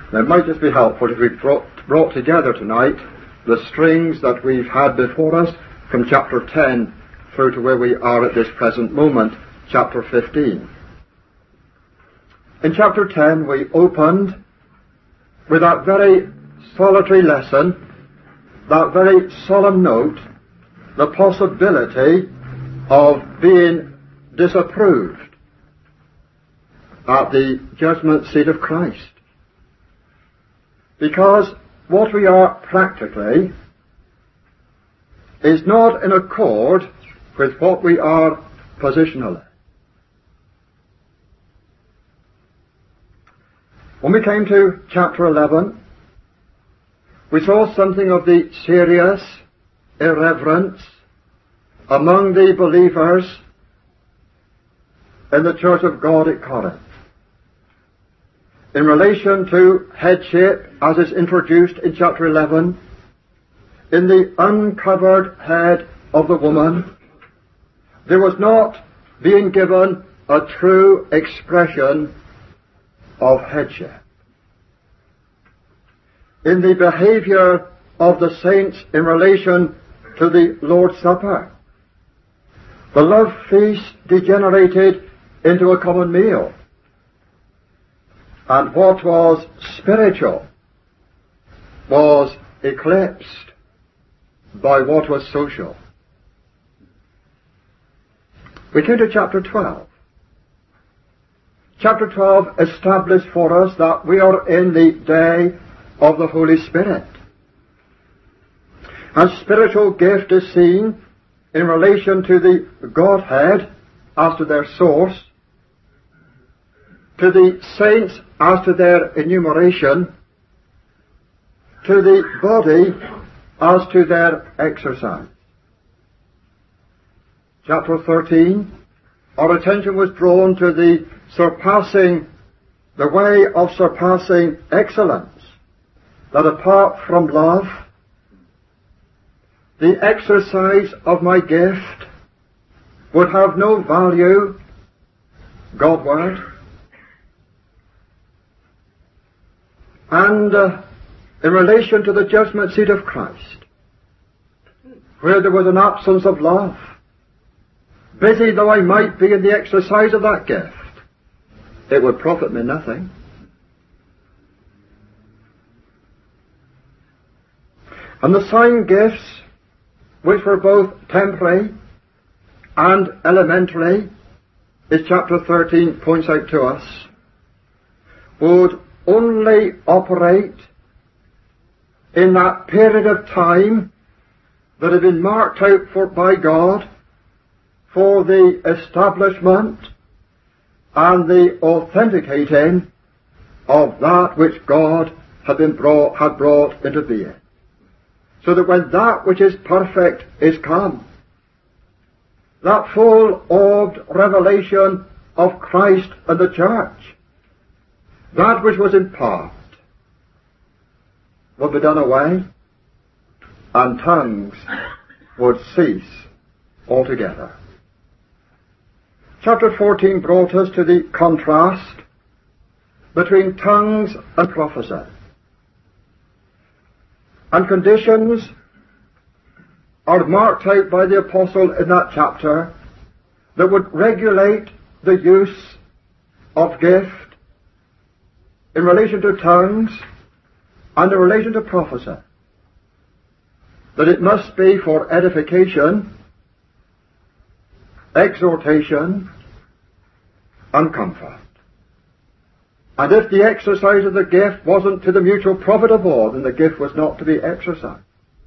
Now, it might just be helpful if we brought together tonight the strings that we've had before us from chapter 10 through to where we are at this present moment, chapter 15. In chapter 10 we opened with that very solitary lesson, that very solemn note, the possibility of being disapproved at the judgment seat of Christ. Because what we are practically is not in accord with what we are positionally. When we came to chapter 11, we saw something of the serious irreverence among the believers in the Church of God at Corinth in relation to headship as is introduced in chapter 11, in the uncovered head of the woman. There was not being given a true expression of headship. In the behavior of the saints in relation to the Lord's Supper, the love feast degenerated into a common meal, and what was spiritual was eclipsed by what was social. We came to chapter 12. Chapter 12 established for us that we are in the day of the Holy Spirit. And spiritual gift is seen in relation to the Godhead as to their source, to the saints as to their enumeration, to the body as to their exercise. Chapter 13, our attention was drawn to the way of surpassing excellence, that apart from love, the exercise of my gift would have no value Godward. And in relation to the judgment seat of Christ, where there was an absence of love, busy though I might be in the exercise of that gift, it would profit me nothing. And the sign gifts, which were both temporary and elementary, as chapter 13 points out to us, would only operate in that period of time that had been marked out by God for the establishment and the authenticating of that which God had brought into being. So that when that which is perfect is come, that full-orbed revelation of Christ and the church, that which was in part, would be done away, and tongues would cease altogether. Chapter 14 brought us to the contrast between tongues and prophecy. And conditions are marked out by the Apostle in that chapter that would regulate the use of gift in relation to tongues and in relation to prophecy. That it must be for edification, exhortation, and comfort. And if the exercise of the gift wasn't to the mutual profit of all, then the gift was not to be exercised.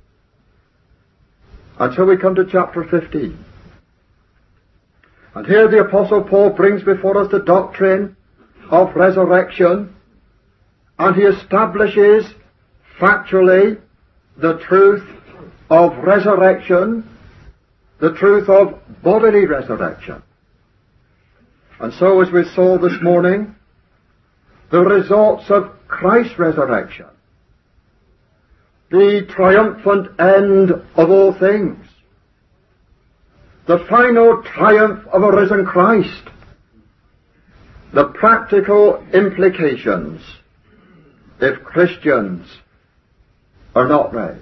And so we come to chapter 15. And here the Apostle Paul brings before us the doctrine of resurrection, and he establishes factually the truth of resurrection, the truth of bodily resurrection. And so, as we saw this morning, the results of Christ's resurrection, the triumphant end of all things, the final triumph of a risen Christ, the practical implications if Christians are not raised.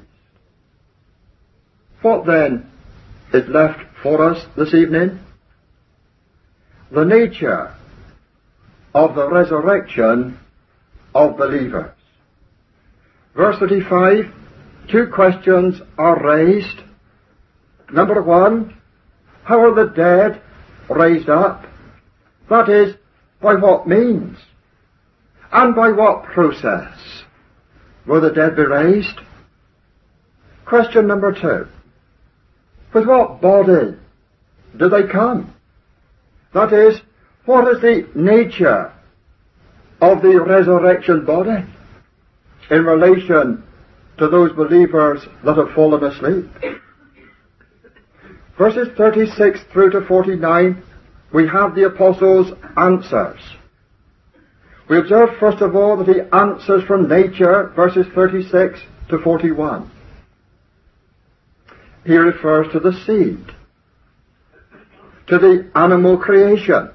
What then is left for us this evening? The nature of the resurrection of believers. Verse 35, two questions are raised. Number one, how are the dead raised up? That is, by what means? And by what process will the dead be raised? Question number two, with what body do they come? That is, what is the nature of the resurrection body in relation to those believers that have fallen asleep? Verses 36 through to 49, we have the Apostle's answers. We observe first of all that he answers from nature, verses 36 to 41. He refers to the seed, to the animal creation,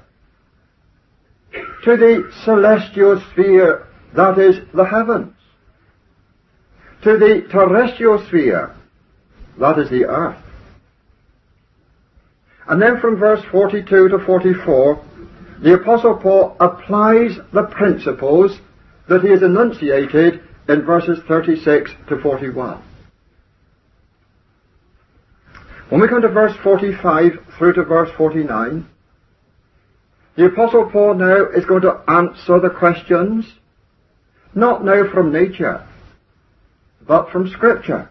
to the celestial sphere, that is, the heavens, to the terrestrial sphere, that is, the earth. And then from verse 42 to 44, the Apostle Paul applies the principles that he has enunciated in verses 36 to 41. When we come to verse 45 through to verse 49, the Apostle Paul now is going to answer the questions, not now from nature, but from Scripture.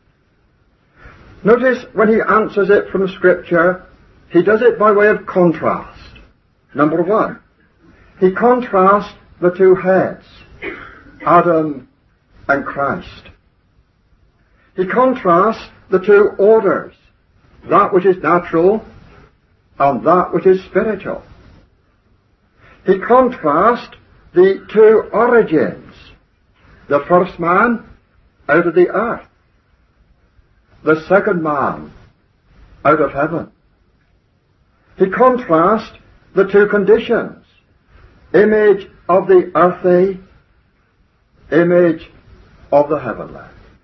Notice when he answers it from Scripture, he does it by way of contrast. Number one, he contrasts the two heads, Adam and Christ. He contrasts the two orders, that which is natural and that which is spiritual. He contrasts the two origins, the first man out of the earth, the second man out of heaven. He contrasts the two conditions, image of the earthy, image of the heavenly.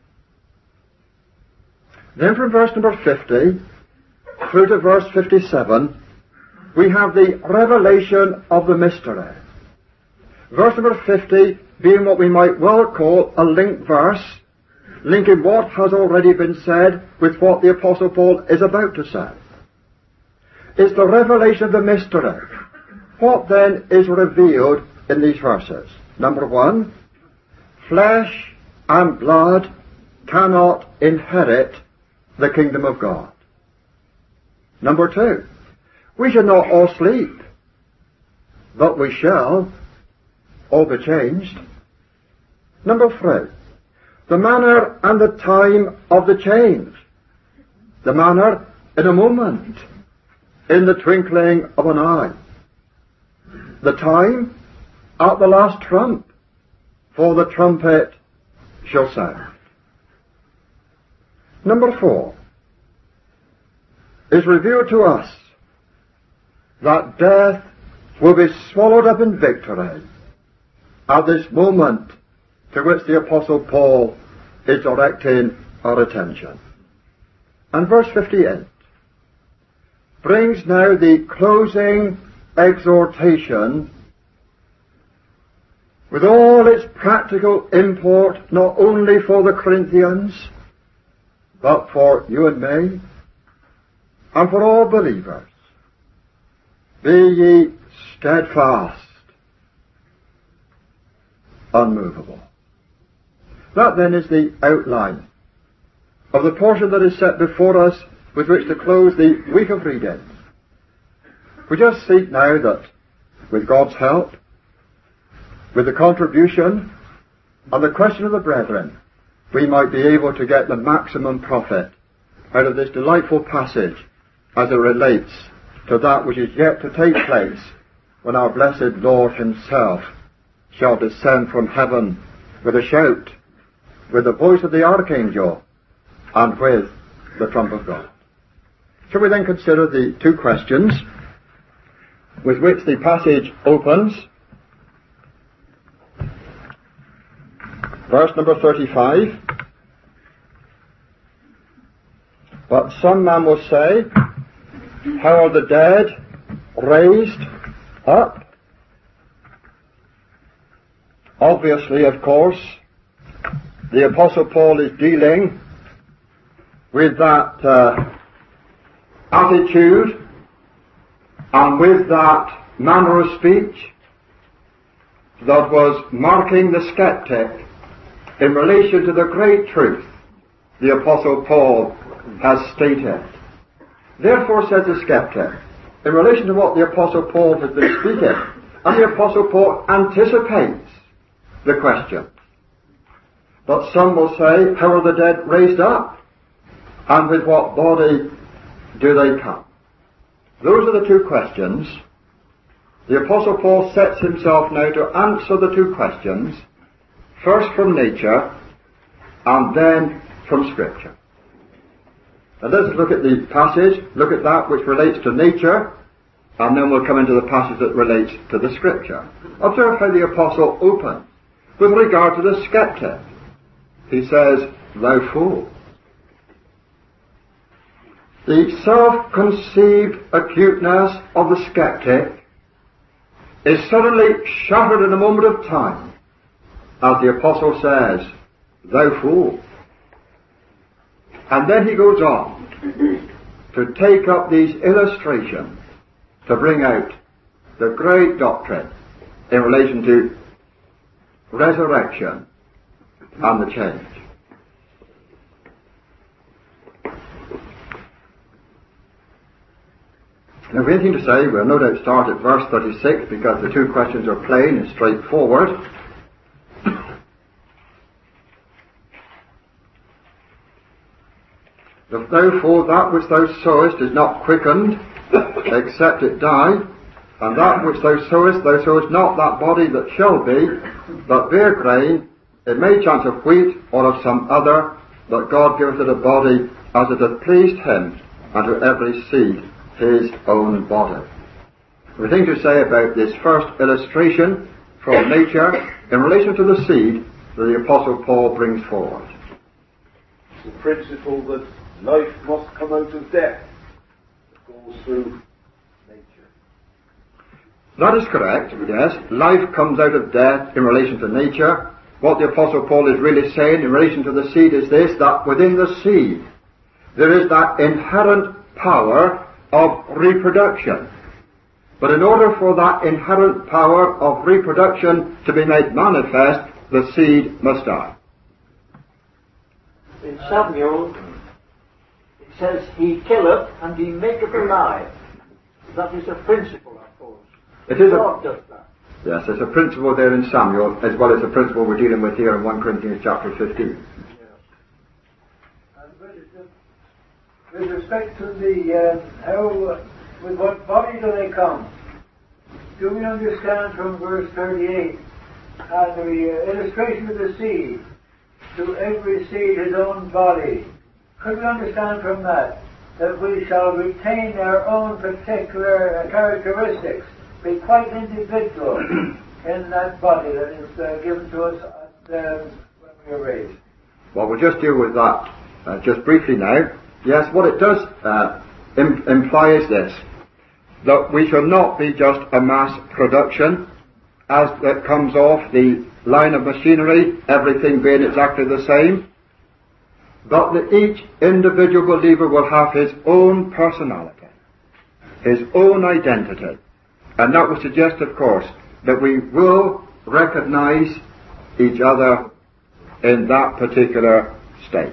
Then from verse number 50 through to verse 57, we have the revelation of the mystery. Verse number 50 being what we might well call a link verse, linking what has already been said with what the Apostle Paul is about to say. It's the revelation of the mystery. What then is revealed in these verses? Number one, flesh and blood cannot inherit the kingdom of God. Number two, we shall not all sleep, but we shall all be changed. Number three, the manner and the time of the change. The manner in a moment, in the twinkling of an eye. The time at the last trump, for the trumpet shall sound. Number four, is revealed to us that death will be swallowed up in victory at this moment to which the Apostle Paul is directing our attention. And verse 58 brings now the closing exhortation with all its practical import, not only for the Corinthians, but for you and me, and for all believers. Be ye steadfast, unmovable. That then is the outline of the portion that is set before us with which to close the week of reading. We just seek now that, with God's help, with the contribution and the question of the brethren, we might be able to get the maximum profit out of this delightful passage as it relates to that which is yet to take place when our blessed Lord himself shall descend from heaven with a shout, with the voice of the archangel, and with the trump of God. Shall we then consider the two questions with which the passage opens? verse number 35. But some man will say, how are the dead raised up? Obviously, of course, the Apostle Paul is dealing with that attitude and with that manner of speech that was marking the skeptic in relation to the great truth the Apostle Paul has stated. Therefore, says the skeptic, in relation to what the Apostle Paul has been speaking, and the Apostle Paul anticipates the question. But some will say, how are the dead raised up? And with what body do they come? Those are the two questions. The Apostle Paul sets himself now to answer the two questions, first from nature, and then from Scripture. And let's look at the passage, look at that which relates to nature, and then we'll come into the passage that relates to the Scripture. Observe how the Apostle opens with regard to the skeptic. He says, thou fool. The self-conceived acuteness of the skeptic is suddenly shattered in a moment of time, as the Apostle says, thou fool. And then he goes on to take up these illustrations to bring out the great doctrine in relation to resurrection and the change. Now, if we have anything to say, we'll no doubt start at verse 36 because the two questions are plain and straightforward. If therefore that which thou sowest is not quickened, except it die, and that which thou sowest not that body that shall be, but bare grain, it may chance of wheat or of some other, but God giveth it a body as it hath pleased him, and to every seed his own body. We have things to say about this first illustration from nature in relation to the seed that the Apostle Paul brings forward. The principle that life must come out of death goes through nature. That is correct, yes. Life comes out of death in relation to nature. What the Apostle Paul is really saying in relation to the seed is this, that within the seed there is that inherent power of reproduction. But in order for that inherent power of reproduction to be made manifest, the seed must die. In Samuel, it says, he killeth and he maketh alive. That is a principle, I suppose. God does that. Yes, there's a principle there in Samuel, as well as the principle we're dealing with here in 1 Corinthians chapter 15. With respect to the with what body do they come? Do we understand from verse 38 the illustration of the seed, to every seed his own body? Could we understand from that we shall retain our own particular characteristics, be quite individual in that body that is given to us when we are raised? Well, we'll just deal with that just briefly now. Yes, what it does imply is this, that we shall not be just a mass production as that comes off the line of machinery, everything being exactly the same, but that each individual believer will have his own personality, his own identity. And that would suggest, of course, that we will recognize each other in that particular state.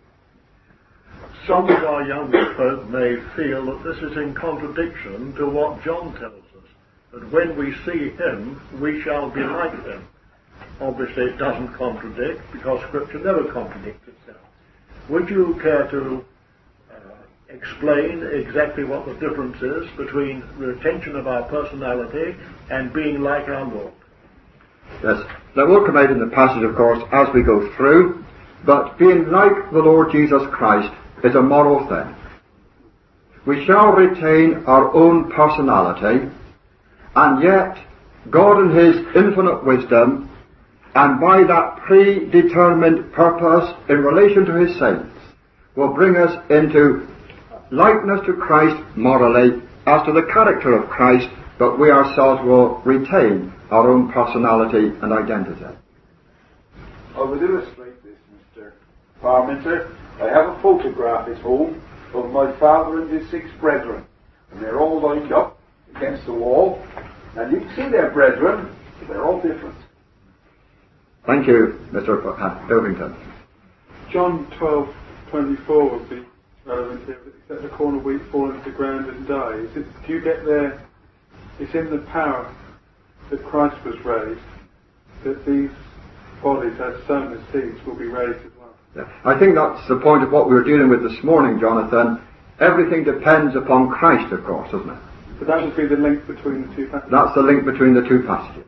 Some of our younger folk may feel that this is in contradiction to what John tells us, that when we see him, we shall be like him. Obviously it doesn't contradict, because Scripture never contradicts itself. Would you care to explain exactly what the difference is between retention of our personality and being like our Lord? Yes, that will come out in the passage, of course, as we go through, but being like the Lord Jesus Christ is a moral thing. We shall retain our own personality, and yet God in His infinite wisdom and by that predetermined purpose in relation to his saints, will bring us into likeness to Christ morally, as to the character of Christ, but we ourselves will retain our own personality and identity. I would illustrate this, Mr. Parmenter. I have a photograph at home of my father and his 6 brethren, and they're all lined up against the wall, and you can see their brethren, but they're all different. Thank you, Mr. Pilkington. John 12:24 would be relevant here. Except the corn of wheat fall into the ground and die. Do you get there? It's in the power that Christ was raised that these bodies, as sown as seeds, will be raised as well. Yeah. I think that's the point of what we were dealing with this morning, Jonathan. Everything depends upon Christ, of course, doesn't it? But that would be the link between the two passages. That's the link between the two passages.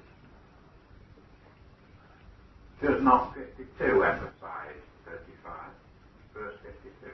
Does not 52 emphasize 35, verse 52?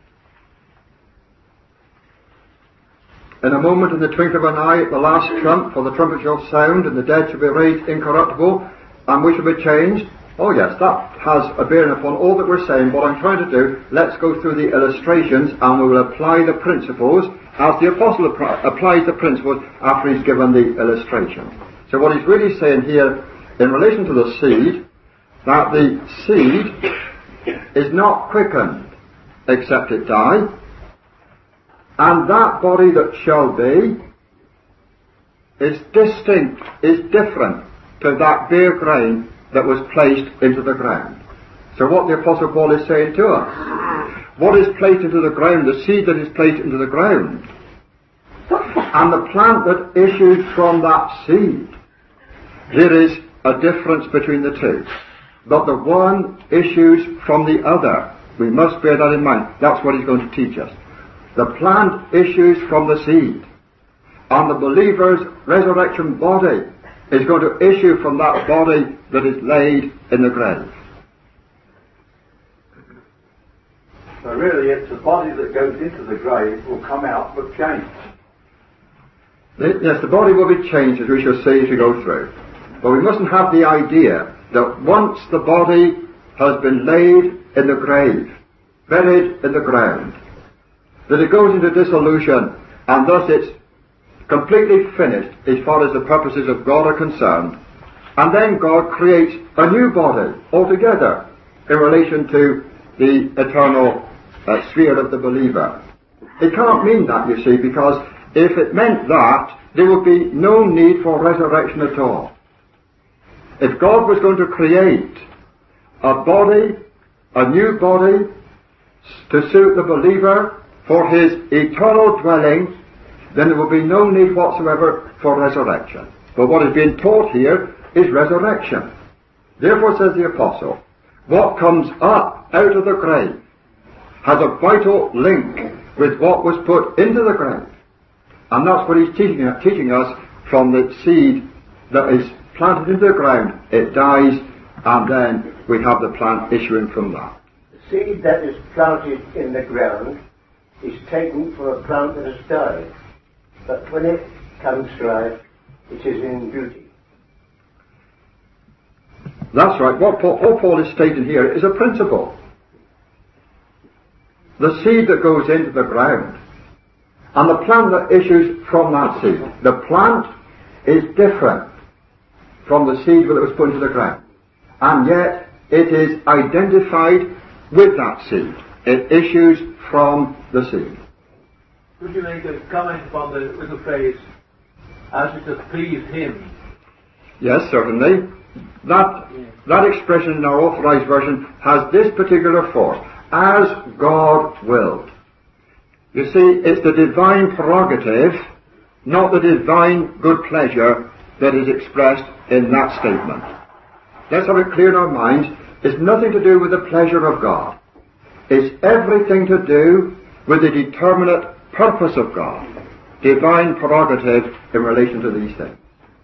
In a moment, in the twinkling of an eye, at the last trump, for the trumpet shall sound, and the dead shall be raised incorruptible, and we shall be changed. Oh yes, that has a bearing upon all that we're saying. What I'm trying to do, let's go through the illustrations, and we will apply the principles as the Apostle applies the principles after he's given the illustration. So what he's really saying here, in relation to the seed, that the seed is not quickened except it die, and that body that shall be is distinct, is different to that bare grain that was placed into the ground. So what the Apostle Paul is saying to us, what is placed into the ground, the seed that is placed into the ground, and the plant that issues from that seed, there is a difference between the two. But the one issues from the other. We must bear that in mind. That's what he's going to teach us. The plant issues from the seed. And the believer's resurrection body is going to issue from that body that is laid in the grave. So really it's the body that goes into the grave will come out but changed. Yes, the body will be changed, as we shall see as we go through. But we mustn't have the idea that once the body has been laid in the grave, buried in the ground, that it goes into dissolution, and thus it's completely finished as far as the purposes of God are concerned, and then God creates a new body altogether in relation to the eternal sphere of the believer. It can't mean that, you see, because if it meant that, there would be no need for resurrection at all. If God was going to create a body, a new body, to suit the believer for his eternal dwelling, then there will be no need whatsoever for resurrection. But what is being taught here is resurrection. Therefore, says the Apostle, what comes up out of the grave has a vital link with what was put into the grave. And that's what he's teaching us from the seed that is planted into the ground. It dies, and then we have the plant issuing from that. The seed that is planted in the ground is taken from a plant that has died. But when it comes to life, it is in beauty. That's right. What Paul is stating here is a principle. The seed that goes into the ground and the plant that issues from that seed. The plant is different from the seed that was put into the ground. And yet it is identified with that seed. It issues from the seed. Could you make a comment upon the little phrase, as it has pleased him? Yes, certainly. That expression in our Authorized Version has this particular force, as God willed. You see, it's the divine prerogative, not the divine good pleasure, that is expressed in that statement. Let's have it clear in our minds. It's nothing to do with the pleasure of God. It's everything to do with the determinate purpose of God, divine prerogative in relation to these things.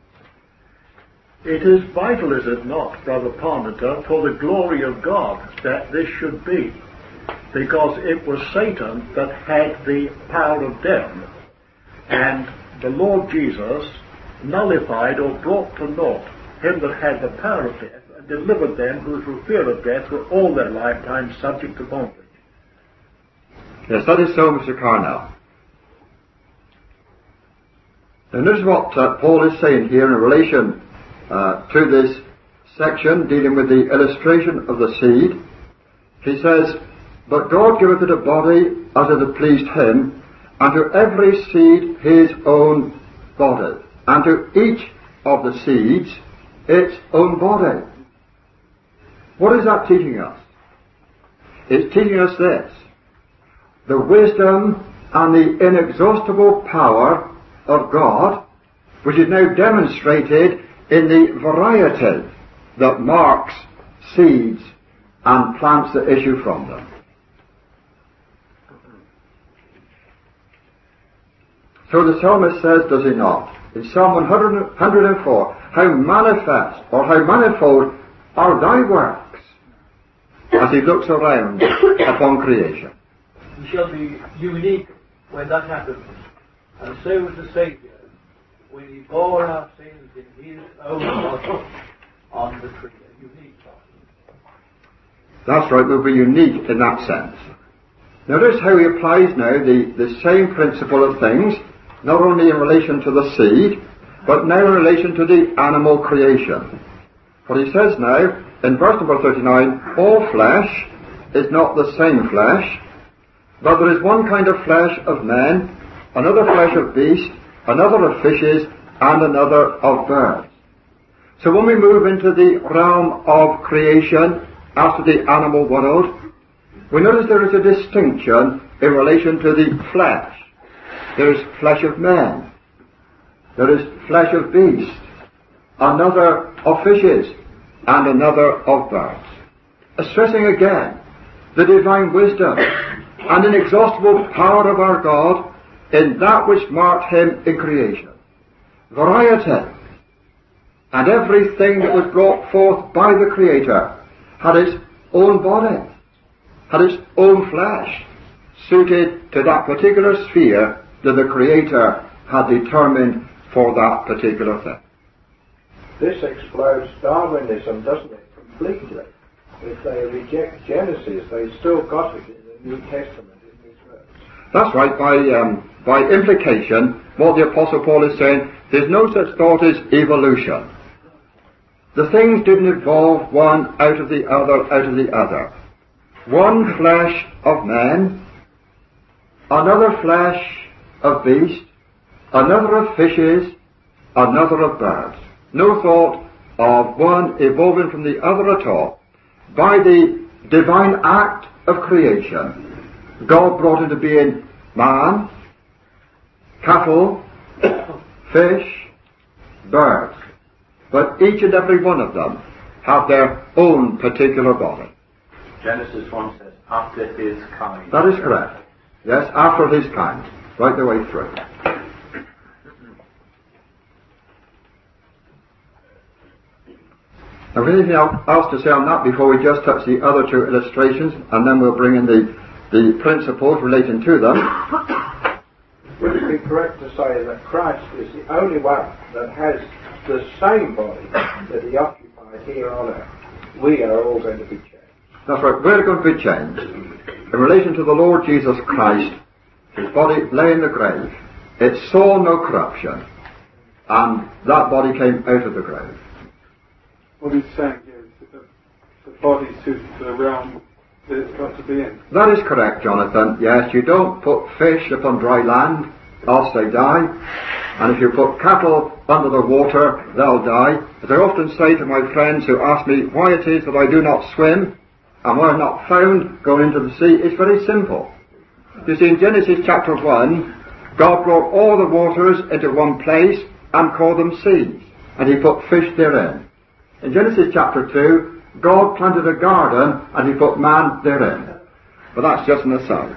It is vital, is it not, Brother Parmenter, for the glory of God that this should be, because it was Satan that had the power of death, and the Lord Jesus nullified or brought to naught him that had the power of death, and delivered them who through fear of death were all their lifetime subject to bondage. Yes, that is so, Mr. Carnell. And notice what Paul is saying here in relation to this section dealing with the illustration of the seed. He says, "But God giveth it a body as it hath pleased him, and to every seed his own body, and to each of the seeds its own body." What is that teaching us? It's teaching us this: the wisdom and the inexhaustible power of God, which is now demonstrated in the variety that marks seeds and plants that issue from them. So the psalmist says, does he not, in Psalm 104, "How manifest or how manifold are thy works," as he looks around upon creation. We shall be unique when that happens. And so was the Saviour, when he bore our sins in his own body on the tree, a unique body. That's right, we'll be unique in that sense. Notice how he applies now the same principle of things, not only in relation to the seed, but now in relation to the animal creation. For he says now, in verse number 39, "All flesh is not the same flesh, but there is one kind of flesh of men, another flesh of beasts, another of fishes, and another of birds." So when we move into the realm of creation, after the animal world, we notice there is a distinction in relation to the flesh. There is flesh of men, there is flesh of beasts, another of fishes, and another of birds. Stressing again the divine wisdom and inexhaustible power of our God in that which marked him in creation. Variety. And everything that was brought forth by the Creator had its own body, had its own flesh, suited to that particular sphere that the Creator had determined for that particular thing. This explodes Darwinism, doesn't it, completely? If they reject Genesis, they've still got it in the New Testament in these verses. That's right. By implication, what the Apostle Paul is saying, there's no such thought as evolution. The things didn't evolve one out of the other. One flesh of man, another flesh of beast, another of fishes, another of birds. No thought of one evolving from the other at all. By the divine act of creation, God brought into being man, cattle, fish, birds. But each and every one of them have their own particular body. Genesis 1 says, after his kind. That is correct. Yes, after his kind. Right the way through. Now, anything else to say on that before we just touch the other two illustrations, and then we'll bring in the principles relating to them. Would it be correct to say that Christ is the only one that has the same body that he occupied here on earth? We are all going to be changed. That's right, we're going to be changed. In relation to the Lord Jesus Christ, his body lay in the grave. It saw no corruption, and that body came out of the grave. What he's saying here is that the body suited to the realm that it's got to be in. That is correct, Jonathan. Yes, you don't put fish upon dry land, else they die. And if you put cattle under the water, they'll die. As I often say to my friends who ask me why it is that I do not swim, and why I'm not found going into the sea, it's very simple. You see, in Genesis chapter 1, God brought all the waters into one place and called them seas, and he put fish therein. In Genesis chapter 2, God planted a garden and he put man therein. But that's just an aside.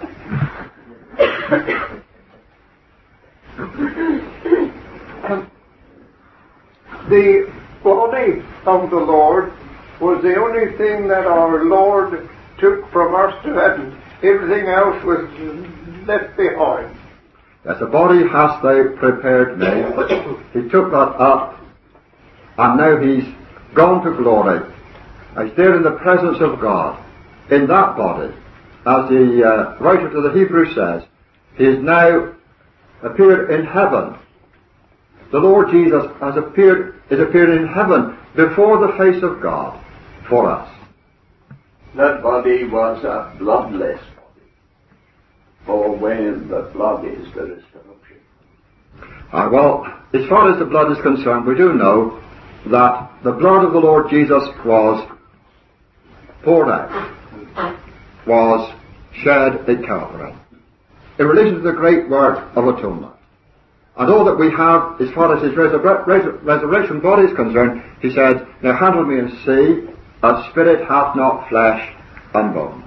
The body of the Lord was the only thing that our Lord took from us to heaven. Everything else was left behind. Yes, the body hast thou prepared me. He took that up, and now he's gone to glory, He's there in the presence of God, in that body. As the writer to the Hebrews says, he is now appeared in heaven. The Lord Jesus is appeared in heaven before the face of God for us. That body was a bloodless body. For when the blood is, there is corruption. Well, as far as the blood is concerned, we do know that the blood of the Lord Jesus was poured out, was shed at Calvary, in relation to the great work of atonement. And all that we have, as far as his resurrection body is concerned, he said, now handle me and see, a spirit hath not flesh and bones.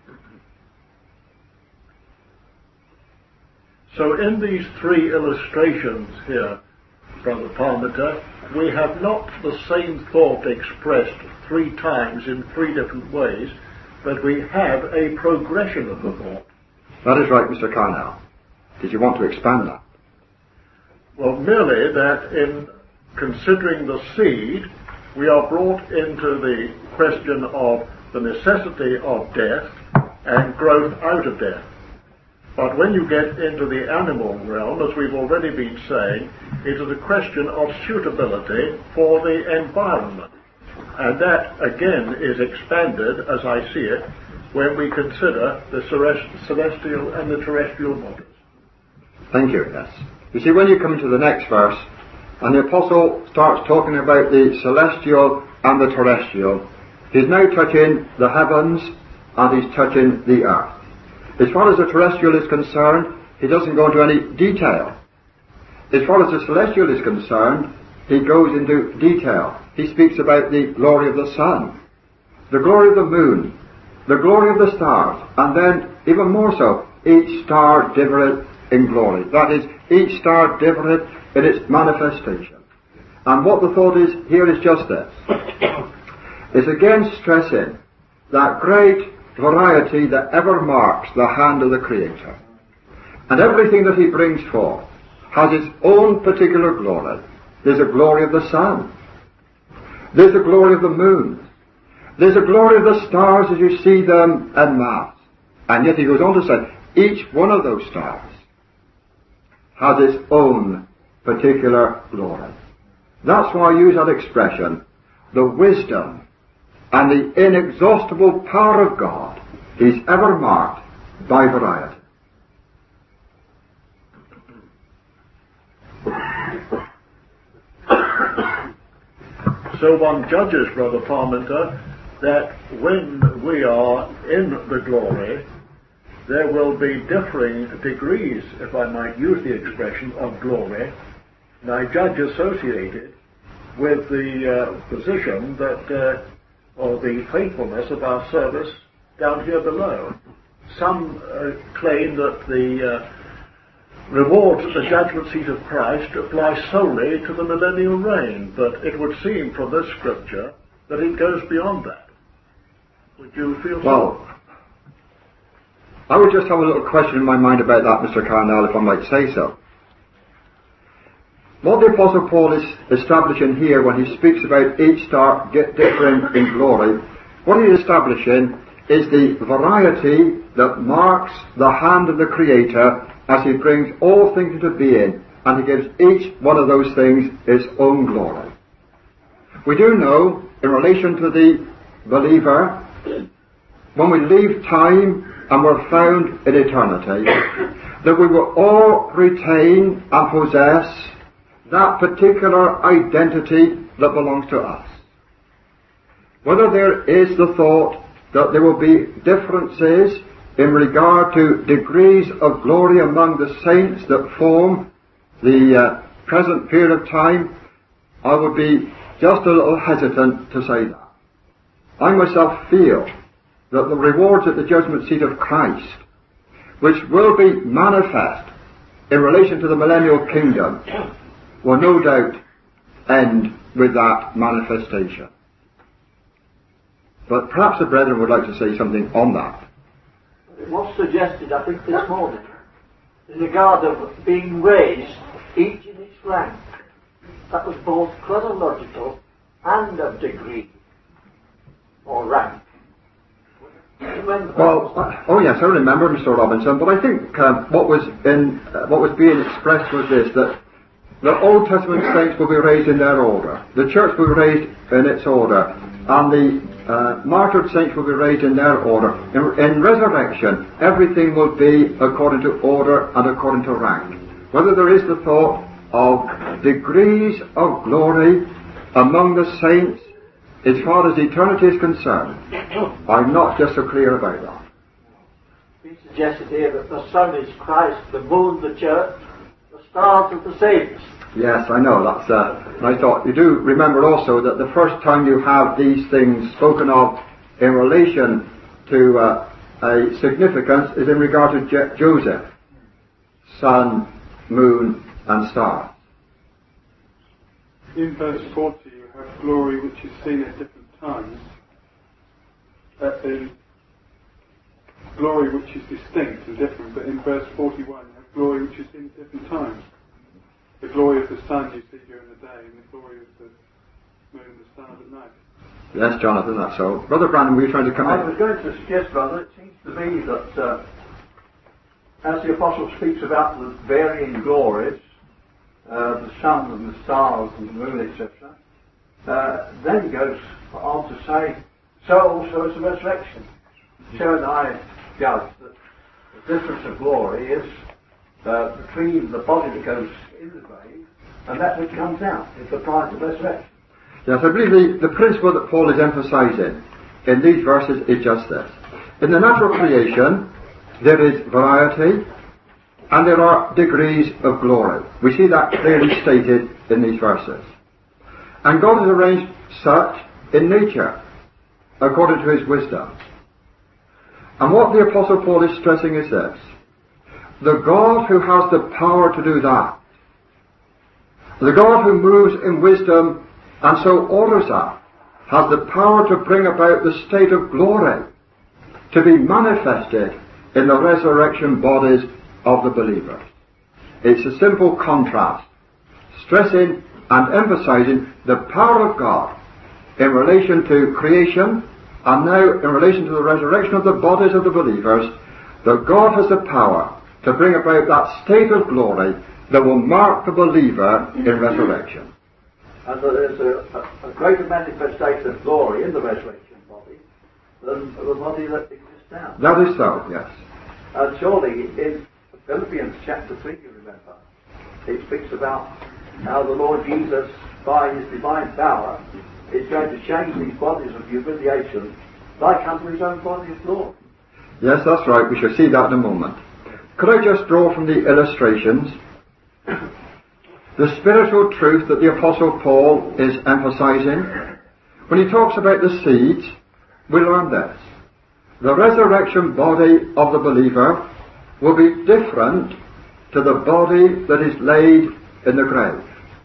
So in these three illustrations here, Brother Parmenter, we have not the same thought expressed three times in three different ways, but we have a progression of the thought. That is right, Mr. Carnell. Did you want to expand that? Well, merely that in considering the seed, we are brought into the question of the necessity of death and growth out of death. But when you get into the animal realm, as we've already been saying, it is a question of suitability for the environment. And that, again, is expanded, as I see it, when we consider the celestial and the terrestrial bodies. Thank you, yes. You see, when you come to the next verse, and the apostle starts talking about the celestial and the terrestrial, he's now touching the heavens and he's touching the earth. As far as the terrestrial is concerned, he doesn't go into any detail. As far as the celestial is concerned, he goes into detail. He speaks about the glory of the sun, the glory of the moon, the glory of the stars, and then, even more so, each star differeth in glory. That is, each star differeth in its manifestation. And what the thought is here is just this. It's again stressing that great variety that ever marks the hand of the Creator. And everything that he brings forth has its own particular glory. There's a glory of the sun. There's a glory of the moon. There's a glory of the stars as you see them en masse. And yet he goes on to say, each one of those stars has its own particular glory. That's why I use that expression, the wisdom and the inexhaustible power of God is ever marked by variety. So one judges, Brother Parmenter, that when we are in the glory, there will be differing degrees, if I might use the expression, of glory. And I judge associated with the position that, or the faithfulness of our service down here below. Some claim that the rewards at the judgment seat of Christ apply solely to the millennial reign, but it would seem from this scripture that it goes beyond that. Would you feel so? Well, I would just have a little question in my mind about that, Mr. Carnell, if I might say so. What the Apostle Paul is establishing here when he speaks about each star differing in glory, what he is establishing is the variety that marks the hand of the Creator as he brings all things into being, and he gives each one of those things its own glory. We do know, in relation to the believer, when we leave time and we're found in eternity, that we will all retain and possess that particular identity that belongs to us. Whether there is the thought that there will be differences in regard to degrees of glory among the saints that form the present period of time, I would be just a little hesitant to say that. I myself feel that the rewards at the judgment seat of Christ, which will be manifest in relation to the millennial kingdom, will no doubt end with that manifestation. But perhaps the brethren would like to say something on that. It was suggested, I think, this morning, in regard of being raised, each in its rank. That was both chronological and of degree. or rank. Well, oh yes, I remember, Mr. Robinson. But I think what was being expressed was this: that the Old Testament saints will be raised in their order, the church will be raised in its order, and the martyred saints will be raised in their order. In resurrection, everything will be according to order and according to rank. Whether there is the thought of degrees of glory among the saints, as far as eternity is concerned, I'm not just so clear about that. It's suggested here that the sun is Christ, the moon the church, the stars of the saints. Yes, I know. That's. And I thought you do remember also that the first time you have these things spoken of in relation to a significance is in regard to Joseph, sun, moon, and star. In verse 40, you have glory which is seen at different times. In glory which is distinct and different, but in verse 41, you have glory which is seen at different times. The glory of the sun you see during the day, and the glory of the moon and the stars at night. Yes, Jonathan, that's so. Brother Brandon, were you trying to come in? I was going to suggest, brother, it seems to me that as the Apostle speaks about the varying glories, the sun and the stars and the moon, etc., then he goes on to say, so also is the resurrection. So and I judge that the difference of glory is between the body that goes in the grave and that which comes out. It's the price of resurrection. Yes, I believe the principle that Paul is emphasizing in these verses is just this. In the natural creation, there is variety and there are degrees of glory. We see that clearly stated in these verses. And God has arranged such in nature, according to his wisdom. And what the Apostle Paul is stressing is this: the God who has the power to do that, the God who moves in wisdom and so orders that, has the power to bring about the state of glory to be manifested in the resurrection bodies of the believers. It's a simple contrast, stressing and emphasizing the power of God in relation to creation, and now in relation to the resurrection of the bodies of the believers, that God has the power to bring about that state of glory that will mark the believer in resurrection. And there's a greater manifestation of glory in the resurrection body than the body that exists now. That is so, yes. And surely in Philippians chapter 3, you remember, it speaks about how the Lord Jesus, by his divine power, is going to change these bodies of humiliation like unto his own body of glory. Yes, that's right. We shall see that in a moment. Could I just draw from the illustrations the spiritual truth that the Apostle Paul is emphasizing? When he talks about the seeds, we learn this: the resurrection body of the believer will be different to the body that is laid in the grave.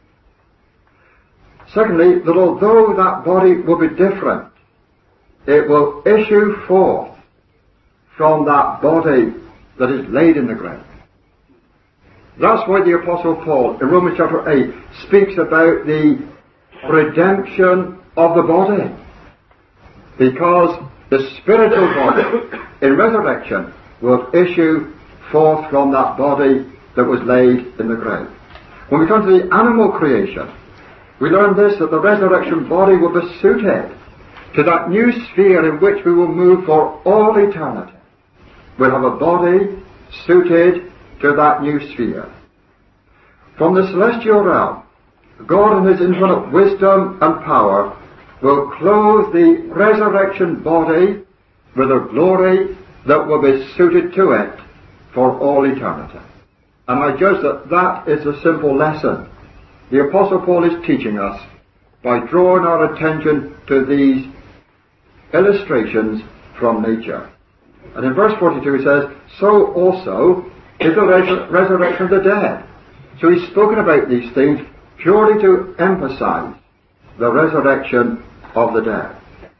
Secondly, that although that body will be different, it will issue forth from that body that is laid in the grave. That's why the Apostle Paul in Romans chapter 8 speaks about the redemption of the body, because the spiritual body in resurrection will issue forth from that body that was laid in the grave. When we come to the animal creation, we learn this, that the resurrection body will be suited to that new sphere in which we will move for all eternity. We'll have a body suited to that new sphere. From the celestial realm, God in his infinite wisdom and power will clothe the resurrection body with a glory that will be suited to it for all eternity. And I judge that that is a simple lesson the Apostle Paul is teaching us by drawing our attention to these illustrations from nature. And in verse 42 he says, so also is the resurrection of the dead. So he's spoken about these things purely to emphasize the resurrection of the dead.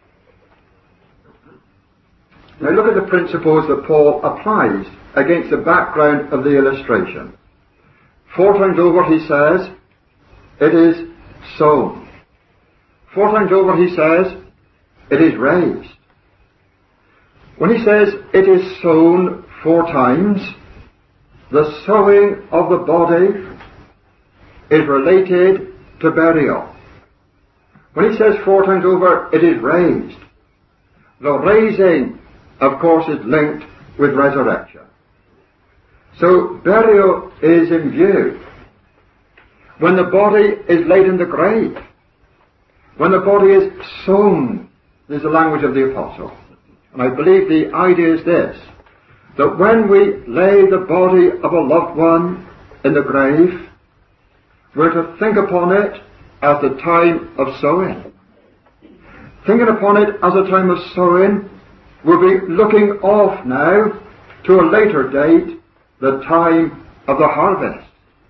Now look at the principles that Paul applies against the background of the illustration. 4 times over he says, it is sown. 4 times over he says, it is raised. When he says it is sown 4 times, the sowing of the body is related to burial. When he says 4 times over, it is raised, the raising, of course, is linked with resurrection. So burial is in view. When the body is laid in the grave, when the body is sown, is the language of the apostle. And I believe the idea is this, that when we lay the body of a loved one in the grave, we're to think upon it as the time of sowing. Thinking upon it as a time of sowing, we'll be looking off now to a later date, the time of the harvest.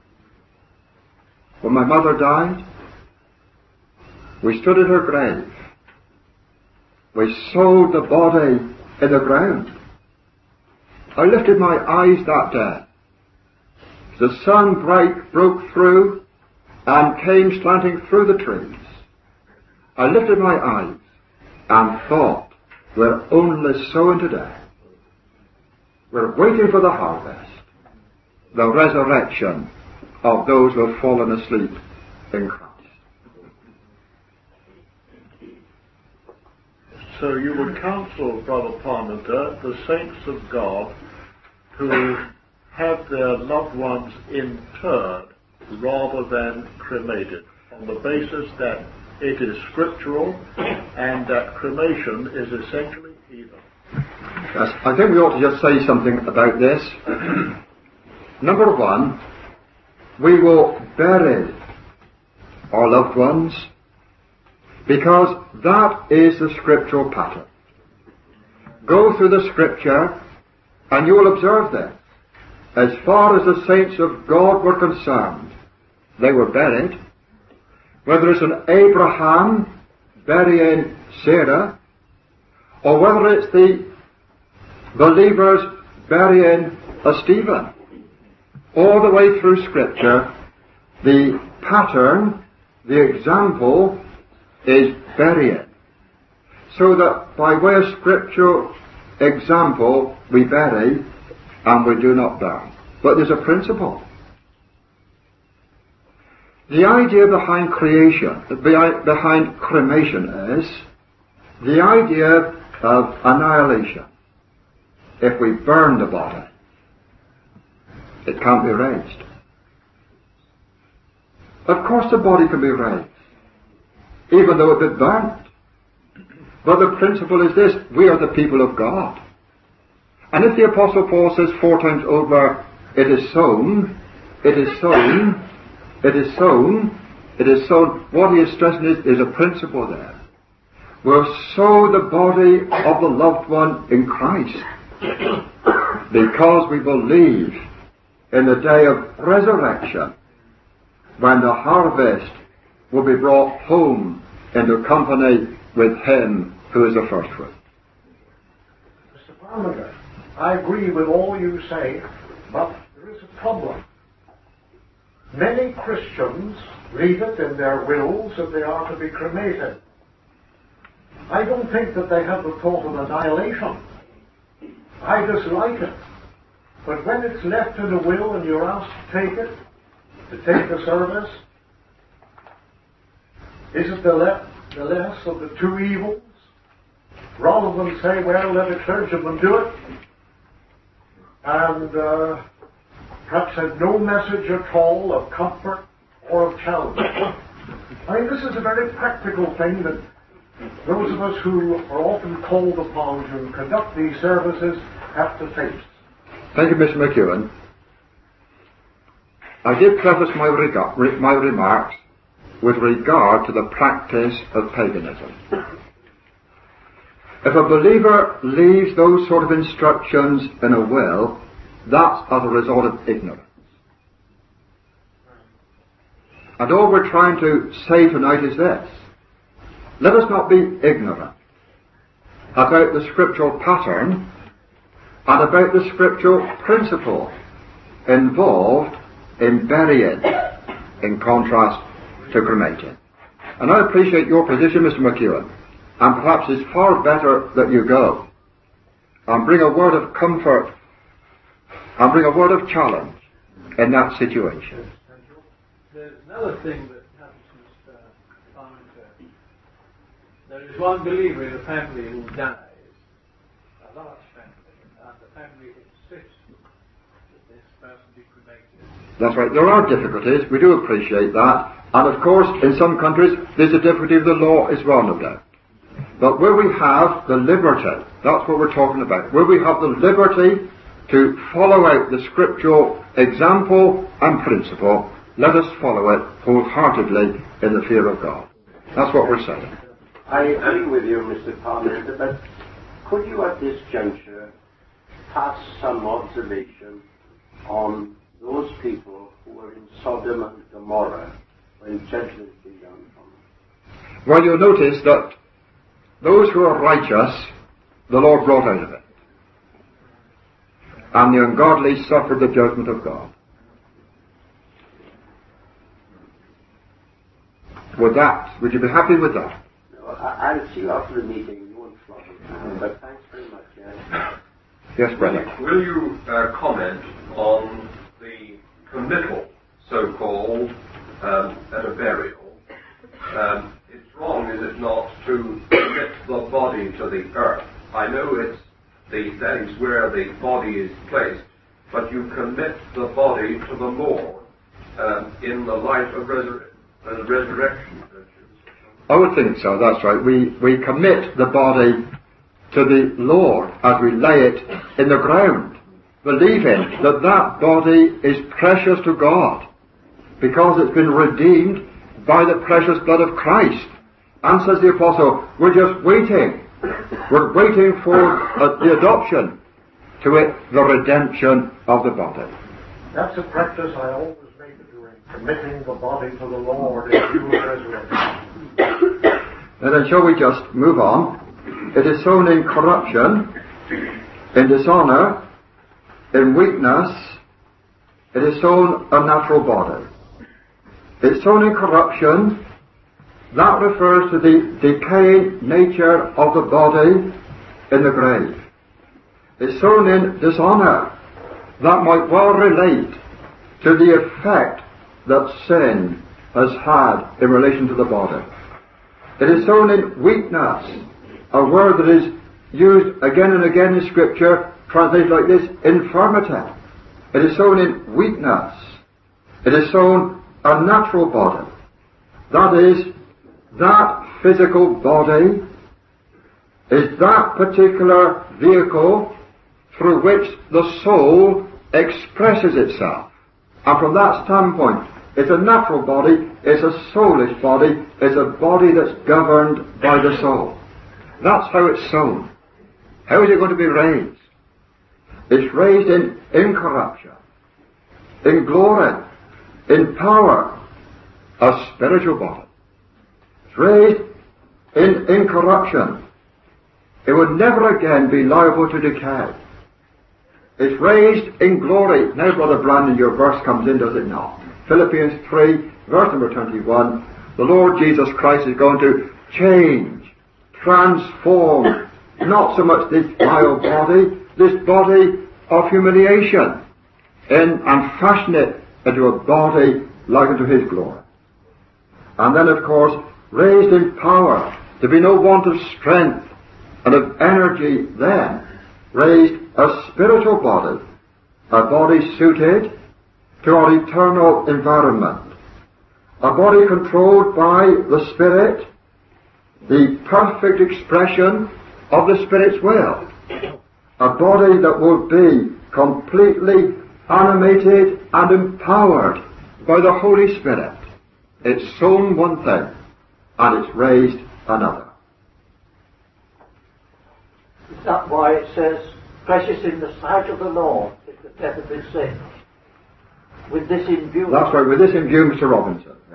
When my mother died, we stood at her grave. We sowed the body in the ground. I lifted my eyes that day. The sun broke through and came slanting through the trees. I lifted my eyes and thought, we're only sowing today. We're waiting for the harvest, the resurrection of those who have fallen asleep in Christ. So you would counsel, Brother Parmenter, the saints of God who have their loved ones interred rather than cremated, on the basis that it is scriptural and that cremation is essentially heathen. Yes, I think we ought to just say something about this. Number 1, we will bury our loved ones because that is the scriptural pattern. Go through the scripture and you will observe that as far as the saints of God were concerned, they were buried. Whether it's an Abraham burying Sarah, or whether it's the believers burying a Stephen, all the way through Scripture, the pattern, the example, is burying. So that by way of scriptural example, we bury and we do not burn. But there's a principle. The idea behind behind cremation is the idea of annihilation. If we burn the body, it can't be raised. Of course the body can be raised, even though it be burnt. But the principle is this: we are the people of God. And if the Apostle Paul says 4 times over, it is sown, it is sown, it is sown, it is sown, what he is stressing is a principle there. We'll sow the body of the loved one in Christ because we believe in the day of resurrection when the harvest will be brought home into company with him who is the first fruit. Mr. Parmenter, I agree with all you say, but there is a problem. Many Christians read it in their wills that they are to be cremated. I don't think that they have the thought of annihilation. I dislike it. But when it's left in a will and you're asked to take it, to take the service, is it the less of the two evils? Rather than say, well, let a clergyman do it, and perhaps had no message at all of comfort or of challenge. I mean, this is a very practical thing that those of us who are often called upon to conduct these services have to face. Thank you, Mr. McEwen. I did preface my remarks with regard to the practice of paganism. If a believer leaves those sort of instructions in a will, that's as a result of ignorance. And all we're trying to say tonight is this: let us not be ignorant about the scriptural pattern and about the scriptural principle involved in burying, in contrast to cremating. And I appreciate your position, Mr. McEwen, And perhaps it's far better that you go and bring a word of comfort and bring a word of challenge in that situation. There's another thing that happens, Mr. Parmenter. There is one believer in a family who dies, a large family, and the family insists that this person be cremated. That's right. There are difficulties. We do appreciate that. And of course, in some countries, there's a difficulty of the law as well, no doubt. But where we have the liberty, that's what we're talking about, where we have the liberty to follow out the scriptural example and principle, let us follow it wholeheartedly in the fear of God. That's what we're saying. I agree with you, Mr. Parmenter, but could you at this juncture pass some observation on those people who were in Sodom and Gomorrah when judgment began on them? Well, you'll notice that those who are righteous, the Lord brought out of it. And the ungodly suffered the judgment of God. Would you be happy with that? No, I'll see you after the meeting. You won't flog it. But thanks very much. Yes, yes, brother. Will you comment on the committal, so-called, at a burial? It's wrong, is it not, to commit the body to the earth? I know that is where the body is placed, but you commit the body to the Lord in the light of resurrection. I would think so, that's right. We commit the body to the Lord as we lay it in the ground, believing that that body is precious to God because it's been redeemed by the precious blood of Christ. And says the Apostle, we're just waiting. We're waiting for the adoption, to it, the redemption of the body. That's a practice I always make of doing, committing the body to the Lord in view of resurrection. And then shall we just move on? It is sown in corruption, in dishonour, in weakness. It is sown a natural body. It's sown in corruption. That refers to the decaying nature of the body in the grave. It's sown in dishonour. That might well relate to the effect that sin has had in relation to the body. It is sown in weakness, a word that is used again and again in Scripture, translated like this, infirmity. It is sown in weakness. It is sown a natural body. That is, that physical body is that particular vehicle through which the soul expresses itself. And from that standpoint, it's a natural body, it's a soulish body, it's a body that's governed by the soul. That's how it's sown. How is it going to be raised? It's raised in incorruption, in glory, in power, a spiritual body. It's raised in incorruption. It would never again be liable to decay. It's raised in glory. Now, Brother Brandon, your verse comes in, does it not? Philippians 3, verse number 21. The Lord Jesus Christ is going to change, transform, not so much this vile body, this body of humiliation, and fashion it into a body like unto His glory. And then, of course, raised in power, to be no want of strength and of energy then, raised a spiritual body, a body suited to our eternal environment, a body controlled by the Spirit, the perfect expression of the Spirit's will, a body that will be completely animated and empowered by the Holy Spirit. It's sown one thing, and it's raised another. Is that why it says, precious in the sight of the Lord is the death of his sins? With this in view? That's right, with this in view, Mr. Robinson. Yes.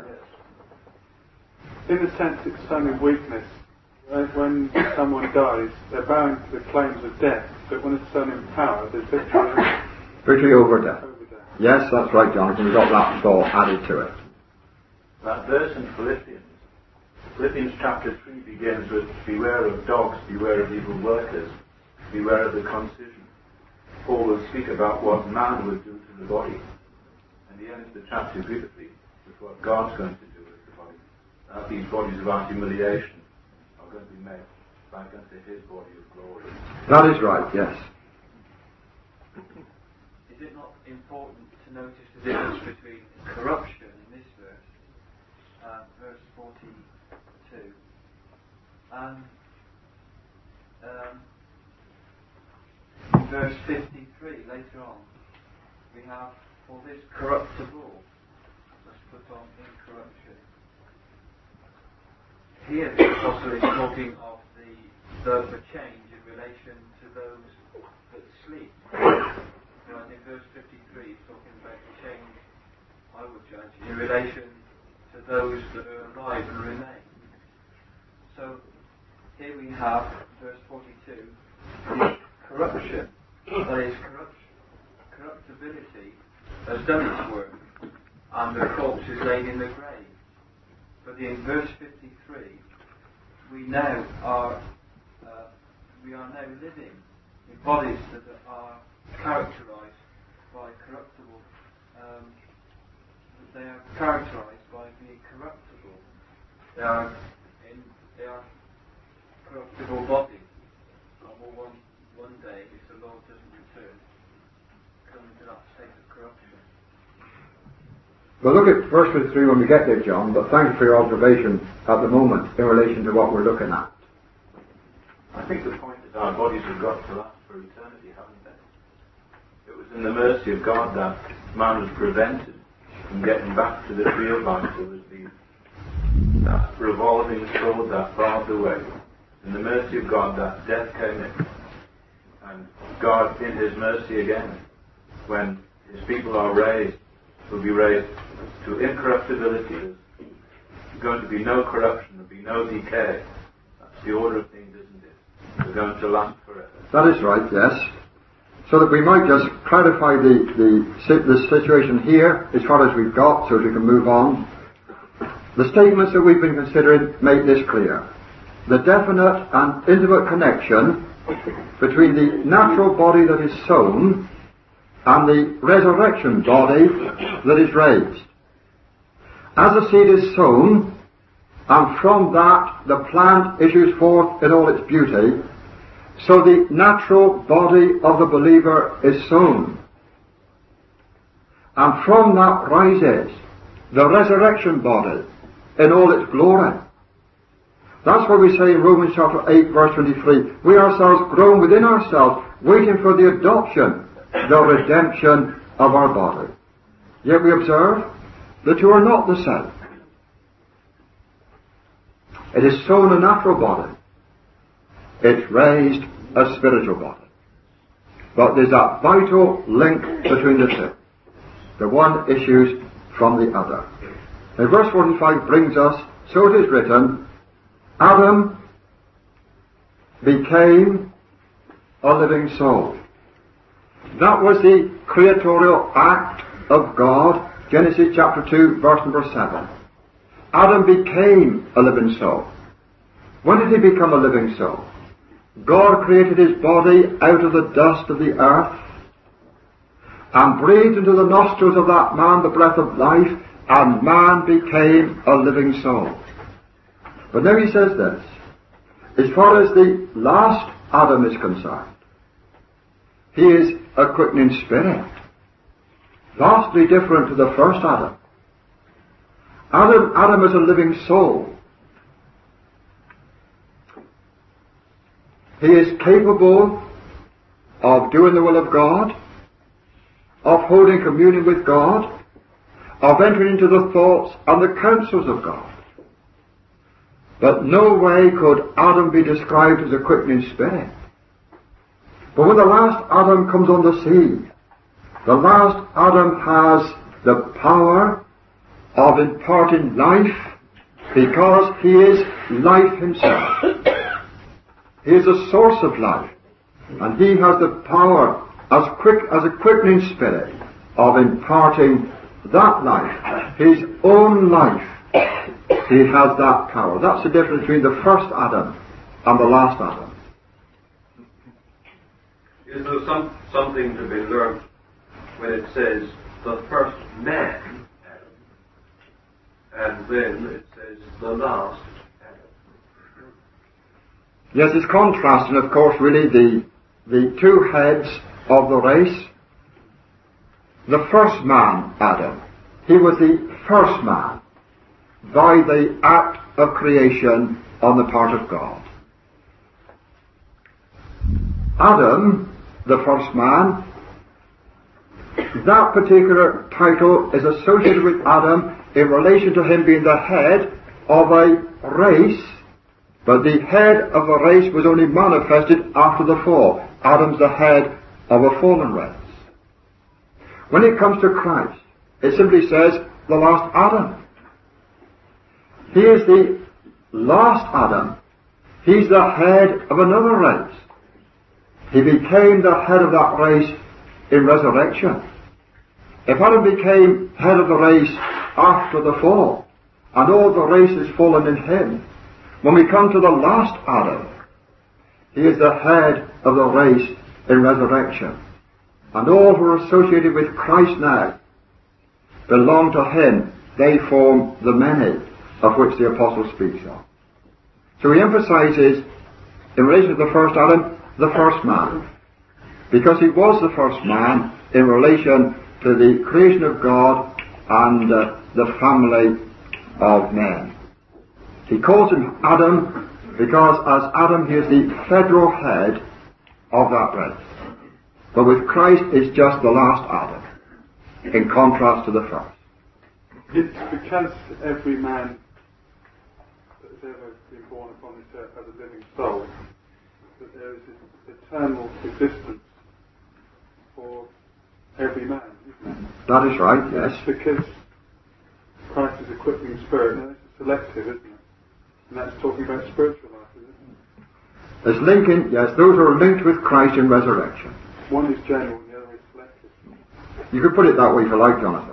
In a sense, it's sown in weakness. When someone dies, they're bowing to the claims of death, but when it's sown in power, there's victory. Victory over death. Yes, that's right, Jonathan. We've got that thought added to it. That verse in Philippians Philippians chapter 3 begins with, beware of dogs, beware of evil workers, beware of the concision. Paul will speak about what man would do to the body. And he ends the chapter beautifully with what God's going to do with the body. That these bodies of our humiliation are going to be made back unto his body of glory. That is right, yes. Is it not important to notice the difference between corruption in this verse, verse 42, and in verse 53, later on, we have, for this corruptible, let's put on incorruption. Here the apostle is talking of the change in relation to those that sleep. Right, in verse 53 he's talking about the change, I would judge, in relation to those that are alive and remain. So here we have, verse 42, the corruption, that is, corruptibility has done its work, and the corpse is laid in the grave. But in verse 53, we now are now living in bodies that are characterized by corruptible. They are characterized by being corruptible. They are corruptible bodies. And will one day, if the Lord doesn't return, come into that state of corruption. We'll look at verse 53 when we get there, John, but thank you for your observation at the moment in relation to what we're looking at. I think the point is our bodies have got to last for eternity, haven't they? It was in the mercy of God that man was prevented from getting back to the tree of life. There was that revolving sword that barred the way. In the mercy of God that death came in. And God, in his mercy again, when his people are raised, will be raised to incorruptibility. There's going to be no corruption, there'll be no decay. That's the order of things, isn't it? They're going to last forever. That is right, yes. So that we might just clarify the situation here as far as we've got, so that we can move on. The statements that we've been considering make this clear. The definite and intimate connection between the natural body that is sown and the resurrection body that is raised. As the seed is sown, and from that the plant issues forth in all its beauty, so the natural body of the believer is sown. And from that rises the resurrection body in all its glory. That's what we say in Romans chapter 8 verse 23. We ourselves groan within ourselves, waiting for the adoption, the redemption of our body. Yet we observe the two are not the same. It is sown a natural body. It's raised a spiritual body. But there's that vital link between the two. The one issues from the other. And verse 45 brings us, so it is written, Adam became a living soul. That was the creatorial act of God, Genesis chapter 2, verse number 7. Adam became a living soul. When did he become a living soul? God created his body out of the dust of the earth and breathed into the nostrils of that man the breath of life, and man became a living soul. But now he says this, as far as the last Adam is concerned, he is a quickening spirit, vastly different to the first Adam. Adam is a living soul. He is capable of doing the will of God, of holding communion with God, of entering into the thoughts and the counsels of God. But no way could Adam be described as a quickening spirit. But when the last Adam comes on the scene, the last Adam has the power of imparting life, because he is life himself. He is the source of life, and he has the power as a quickening spirit of imparting that life, his own life, he has that power. That's the difference between the first Adam and the last Adam. Is there something to be learned when it says the first man, Adam, and then it says the last Adam? Yes, it's contrasting, of course, really the two heads of the race. The first man, Adam, he was the first man by the act of creation on the part of God. Adam, the first man, that particular title is associated with Adam in relation to him being the head of a race, but the head of a race was only manifested after the fall. Adam's the head of a fallen race. When it comes to Christ, it simply says the last Adam. He is the last Adam. He's the head of another race. He became the head of that race in resurrection. If Adam became head of the race after the fall, and all the race is fallen in him, when we come to the last Adam, he is the head of the race in resurrection. And all who are associated with Christ now belong to him. They form the many of which the apostle speaks of. So he emphasizes, in relation to the first Adam, the first man, because he was the first man in relation to the creation of God and the family of men. He calls him Adam because as Adam he is the federal head of that race. But with Christ is just the last Adam, in contrast to the first. It's because every man that has ever been born upon this earth has a living soul, that there is an eternal existence for every man, isn't it? That is right, yes. It's because Christ is equipping spirit. Now, this is selective, isn't it? And that's talking about spiritual life, isn't it? As linking, yes, those who are linked with Christ in resurrection. One is general and the other is selective. You could put it that way if you like, Jonathan.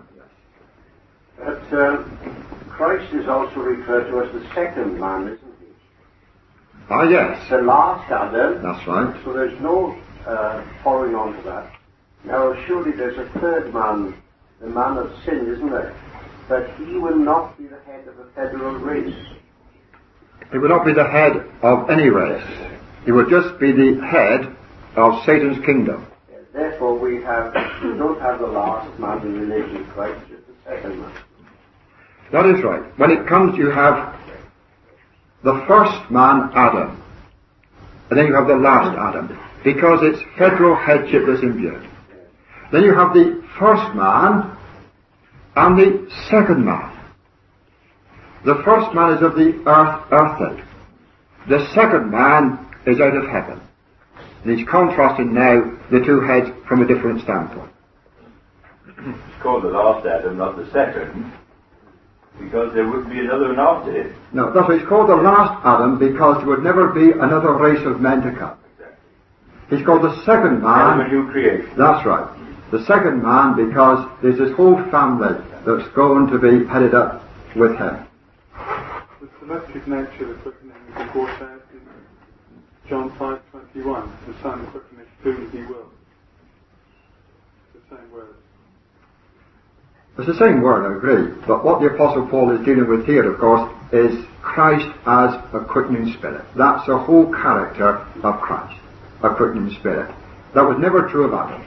But Christ is also referred to as the second man, isn't he? Ah, yes. The last Adam. That's right. So there's no following on to that. Now, surely there's a third man, the man of sin, isn't there? But he will not be the head of a federal race. He would not be the head of any race. He would just be the head of Satan's kingdom. Therefore, we don't have the last man in relation to Christ, just the second man. That is right. When it comes, you have the first man, Adam, and then you have the last Adam, because it's federal headship that's imbued. Then you have the first man and the second man. The first man is of the earth, earthy. The second man is out of heaven. And he's contrasting now the two heads from a different standpoint. It's called the last Adam, not the second, because there would be another one after it. No, that's why it's called the last Adam, because there would never be another race of men to come. Exactly. He's called the second man. A new creation. That's right. The second man, because there's this whole family that's going to be headed up with him. The selective nature of the quickening is brought out in John 5:21. The Son quickeneth whom he will. It's the same word. It's the same word, I agree. But what the Apostle Paul is dealing with here, of course, is Christ as a quickening spirit. That's the whole character of Christ, a quickening spirit. That was never true of Adam.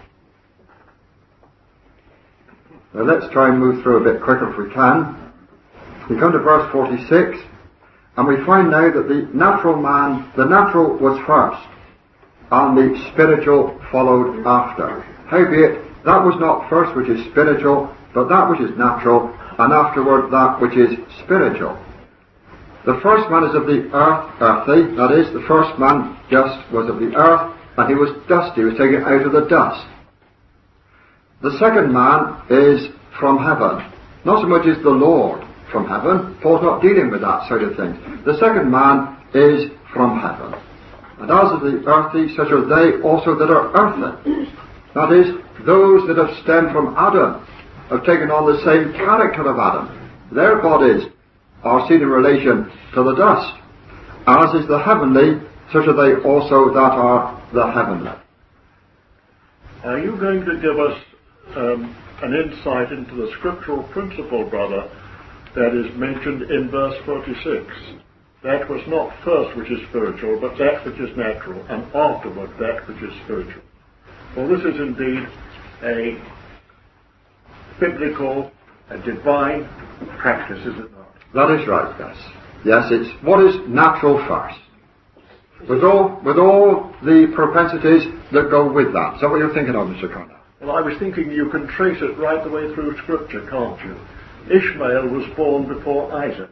Now let's try and move through a bit quicker if we can. We come to verse 46, and we find now that the natural was first, and the spiritual followed after. Howbeit, that was not first which is spiritual, but that which is natural, and afterward that which is spiritual. The first man is of the earth, earthy, that is, the first man just was of the earth, and he was dusty, he was taken out of the dust. The second man is from heaven. Not so much as the Lord from heaven. Paul's not dealing with that sort of thing. The second man is from heaven. And as of the earthy, such are they also that are earthly. That is, those that have stemmed from Adam have taken on the same character of Adam. Their bodies are seen in relation to the dust. As is the heavenly, such are they also that are the heavenly. Are you going to give us an insight into the scriptural principle, brother, that is mentioned in verse 46? That was not first which is spiritual, but that which is natural, and afterward that which is spiritual. Well, this is indeed a biblical, a divine practice, is it not? That is right, yes. Yes, it's what is natural first. With all the propensities that go with that. Is that what you're thinking of, Mr. Cornell? Well, I was thinking you can trace it right the way through Scripture, can't you? Ishmael was born before Isaac.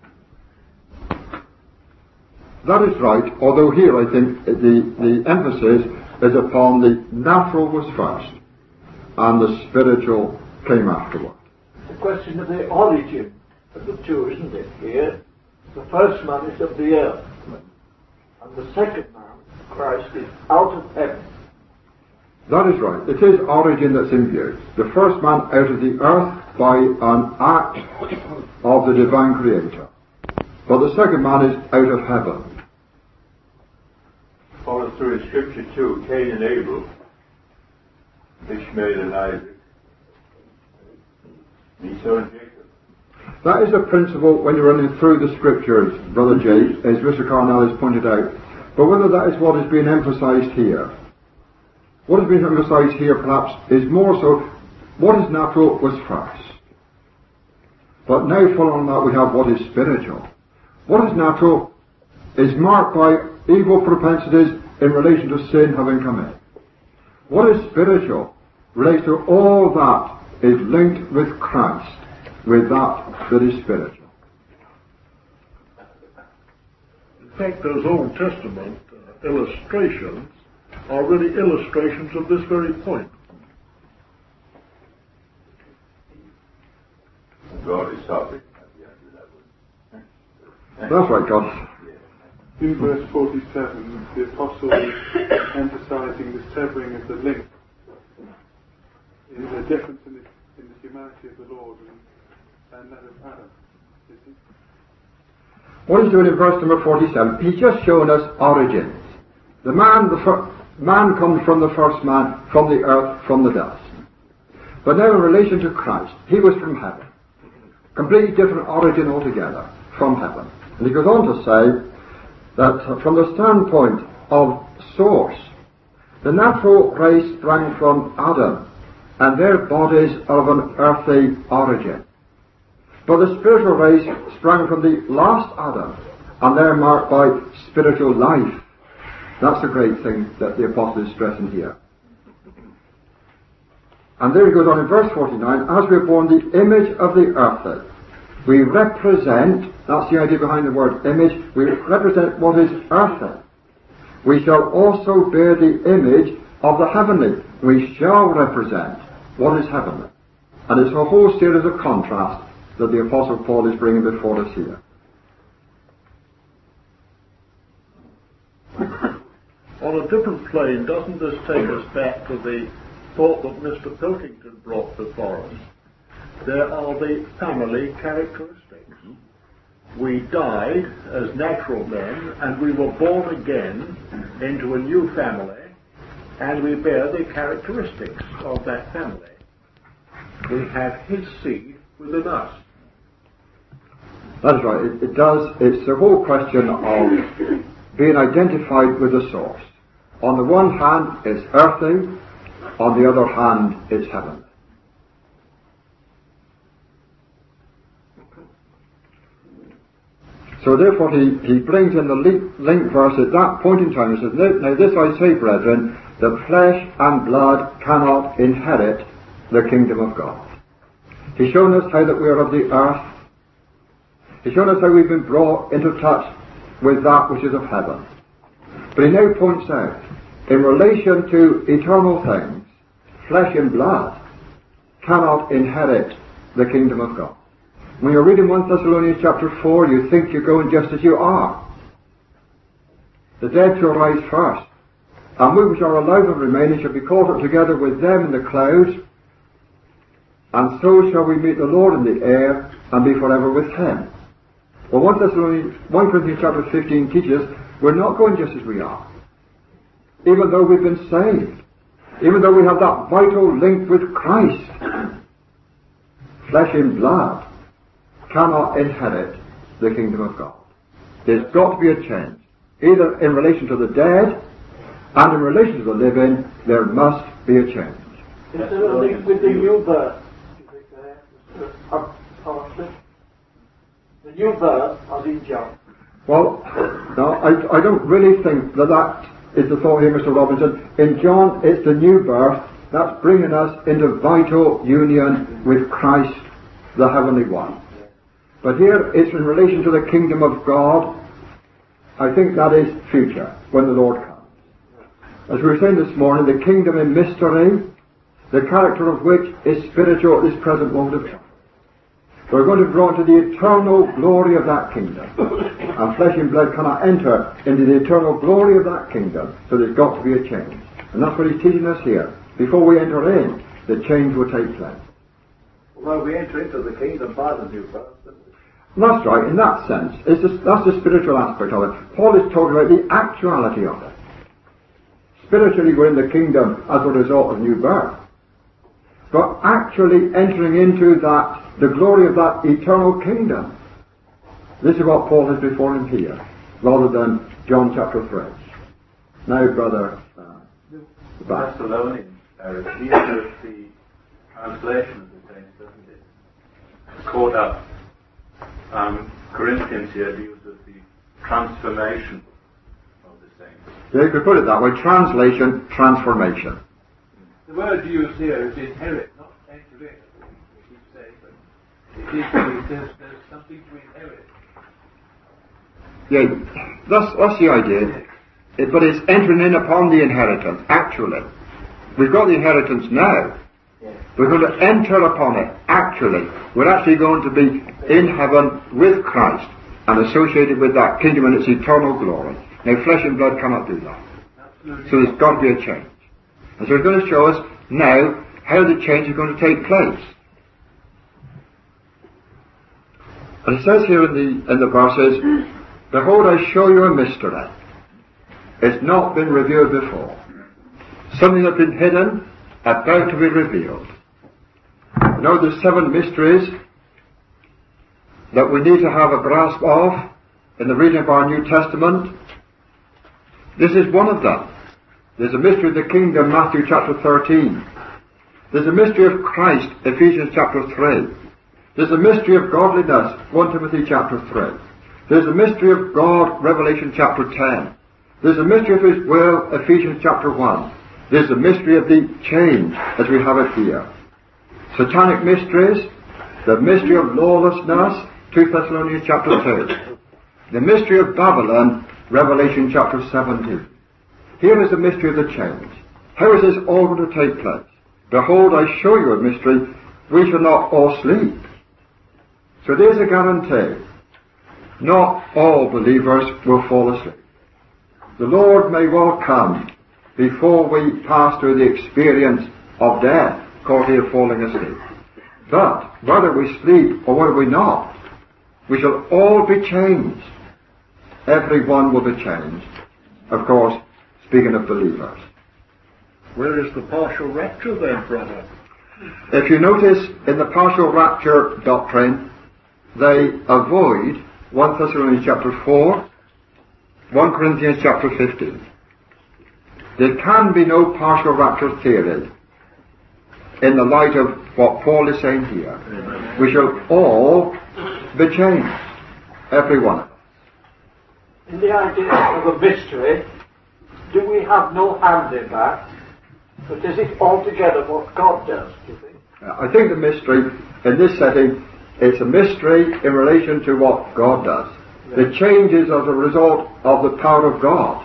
That is right, although here I think the emphasis is upon the natural was first, and the spiritual came afterward. The question of the origin of the two, isn't it, here? The first man is of the earth, and the second man, Christ, is out of heaven. That is right. It is origin that's in view. The first man out of the earth by an act of the divine creator. But the second man is out of heaven. Follows through in Scripture too, Cain and Abel, Ishmael and Isaac, Esau and Jacob. That is a principle when you're running through the Scriptures, Brother J, as Mr. Cornell has pointed out. But whether that is what is being emphasized here, what is being emphasized here perhaps is more so what is natural was first. But now following that we have what is spiritual. What is natural is marked by evil propensities in relation to sin having come in. What is spiritual relates to all that is linked with Christ, with that is spiritual. In fact, those Old Testament illustrations are really illustrations of this very point. God is sovereign. That's right, God. In verse 47, the Apostle is emphasizing the severing of the link, in the difference in the humanity of the Lord and that of Adam. What he's doing in verse number 47, he's just shown us origins. The man comes from the first man, from the earth, from the dust. But now in relation to Christ, he was from heaven. Completely different origin altogether, from heaven. And he goes on to say that from the standpoint of source, the natural race sprang from Adam, and their bodies are of an earthly origin. But the spiritual race sprang from the last Adam, and they're marked by spiritual life. That's a great thing that the Apostle is stressing here. And there he goes on in verse 49, as we are born the image of the earthly, we represent, that's the idea behind the word image, we represent what is earthly. We shall also bear the image of the heavenly. We shall represent what is heavenly. And it's a whole series of contrasts that the Apostle Paul is bringing before us here. On a different plane, doesn't this take us back to the thought that Mr. Pilkington brought before us? There are the family characteristics. We died as natural men, and we were born again into a new family, and we bear the characteristics of that family. We have his seed within us. That's right. It does. It's the whole question of being identified with the source. On the one hand, it's earthly. On the other hand, it's heavenly. So therefore he brings in the link verse at that point in time. He says, now this I say, brethren, that flesh and blood cannot inherit the kingdom of God. He's shown us how that we are of the earth. He's shown us how we've been brought into touch with that which is of heaven. But he now points out, in relation to eternal things, flesh and blood cannot inherit the kingdom of God. When you're reading 1 Thessalonians chapter 4, you think you're going just as you are. The dead shall rise first, and we which are alive and remaining shall be caught up together with them in the clouds, and so shall we meet the Lord in the air, and be forever with him. Well, 1 Corinthians chapter 15 teaches we're not going just as we are. Even though we've been saved, even though we have that vital link with Christ, flesh and blood cannot inherit the kingdom of God. There's got to be a change. Either in relation to the dead and in relation to the living, there must be a change. Is there a link with the new birth? The new birth as in John? Well, no, I don't really think that is the thought here, Mr. Robinson. In John, it's the new birth. That's bringing us into vital union with Christ, the Heavenly One. But here, it's in relation to the kingdom of God. I think that is future, when the Lord comes. As we were saying this morning, the kingdom in mystery, the character of which is spiritual at this present moment of time. We're going to be drawn to the eternal glory of that kingdom. And flesh and blood cannot enter into the eternal glory of that kingdom. So there's got to be a change. And that's what he's teaching us here. Before we enter in, the change will take place. Well, we enter into the kingdom by the new birth. That's right, in that sense. That's the spiritual aspect of it. Paul is talking about the actuality of it. Spiritually, we're in the kingdom as a result of new birth. But actually entering into the glory of that eternal kingdom. This is what Paul has before him here, rather than John chapter 3. Now, Brother Thessalonians, deals with the translation of the saints, doesn't it? Caught up. Corinthians here deals with the transformation of the saints. Yeah, you could put it that way. Translation, transformation. The word used here is inherit, not enter in, as you say, but there's something to inherit. Yeah, that's the idea. But it's entering in upon the inheritance, actually. We've got the inheritance now. We're going to enter upon it, actually. We're actually going to be in heaven with Christ and associated with that kingdom and its eternal glory. Now, flesh and blood cannot do that. So there's got to be a change. And so he's going to show us now how the change is going to take place. And it says here in the verses, behold, I show you a mystery. It's not been revealed before. Something that's been hidden, about to be revealed. You know, there's 7 mysteries that we need to have a grasp of in the reading of our New Testament. This is one of them. There's a mystery of the kingdom, Matthew chapter 13. There's a mystery of Christ, Ephesians chapter 3. There's a mystery of godliness, 1 Timothy chapter 3. There's a mystery of God, Revelation chapter 10. There's a mystery of His will, Ephesians chapter 1. There's a mystery of the change, as we have it here. Satanic mysteries, the mystery of lawlessness, 2 Thessalonians chapter 2. The mystery of Babylon, Revelation chapter 17. Here is the mystery of the change. How is this all going to take place? Behold, I show you a mystery. We shall not all sleep. So there's a guarantee. Not all believers will fall asleep. The Lord may well come before we pass through the experience of death, called here falling asleep. But whether we sleep or whether we not, we shall all be changed. Everyone will be changed. Of course, speaking of believers. Where is the partial rapture then, brother? If you notice in the partial rapture doctrine, they avoid 1 Thessalonians chapter 4, 1 Corinthians chapter 15. There can be no partial rapture theory in the light of what Paul is saying here. Amen. We shall all be changed. Every one of us. In the idea of a mystery, do we have no hand in that? But is it altogether what God does, do you think? I think the mystery, in this setting, it's a mystery in relation to what God does. Yeah. The change is as a result of the power of God.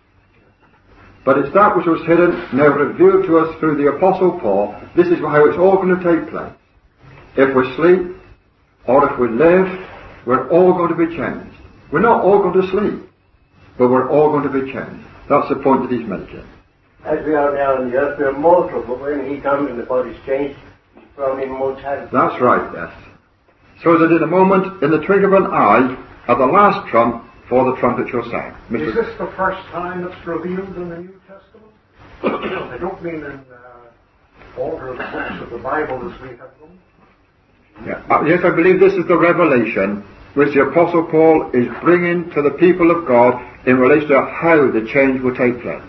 But it's that which was hidden, now revealed to us through the Apostle Paul. This is how it's all going to take place. If we sleep, or if we live, we're all going to be changed. We're not all going to sleep, but we're all going to be changed. That's the point that he's making. As we are now on the earth, we're mortal, but when he comes and the body's changed, from immortality. That's right, yes. So that in a moment, in the twinkle of an eye, at the last trump, for the trumpet shall sound. Is this the first time it's revealed in the New Testament? I don't mean in order of the books of the Bible as we have them. Yeah. Yes, I believe this is the revelation which the Apostle Paul is bringing to the people of God in relation to how the change will take place.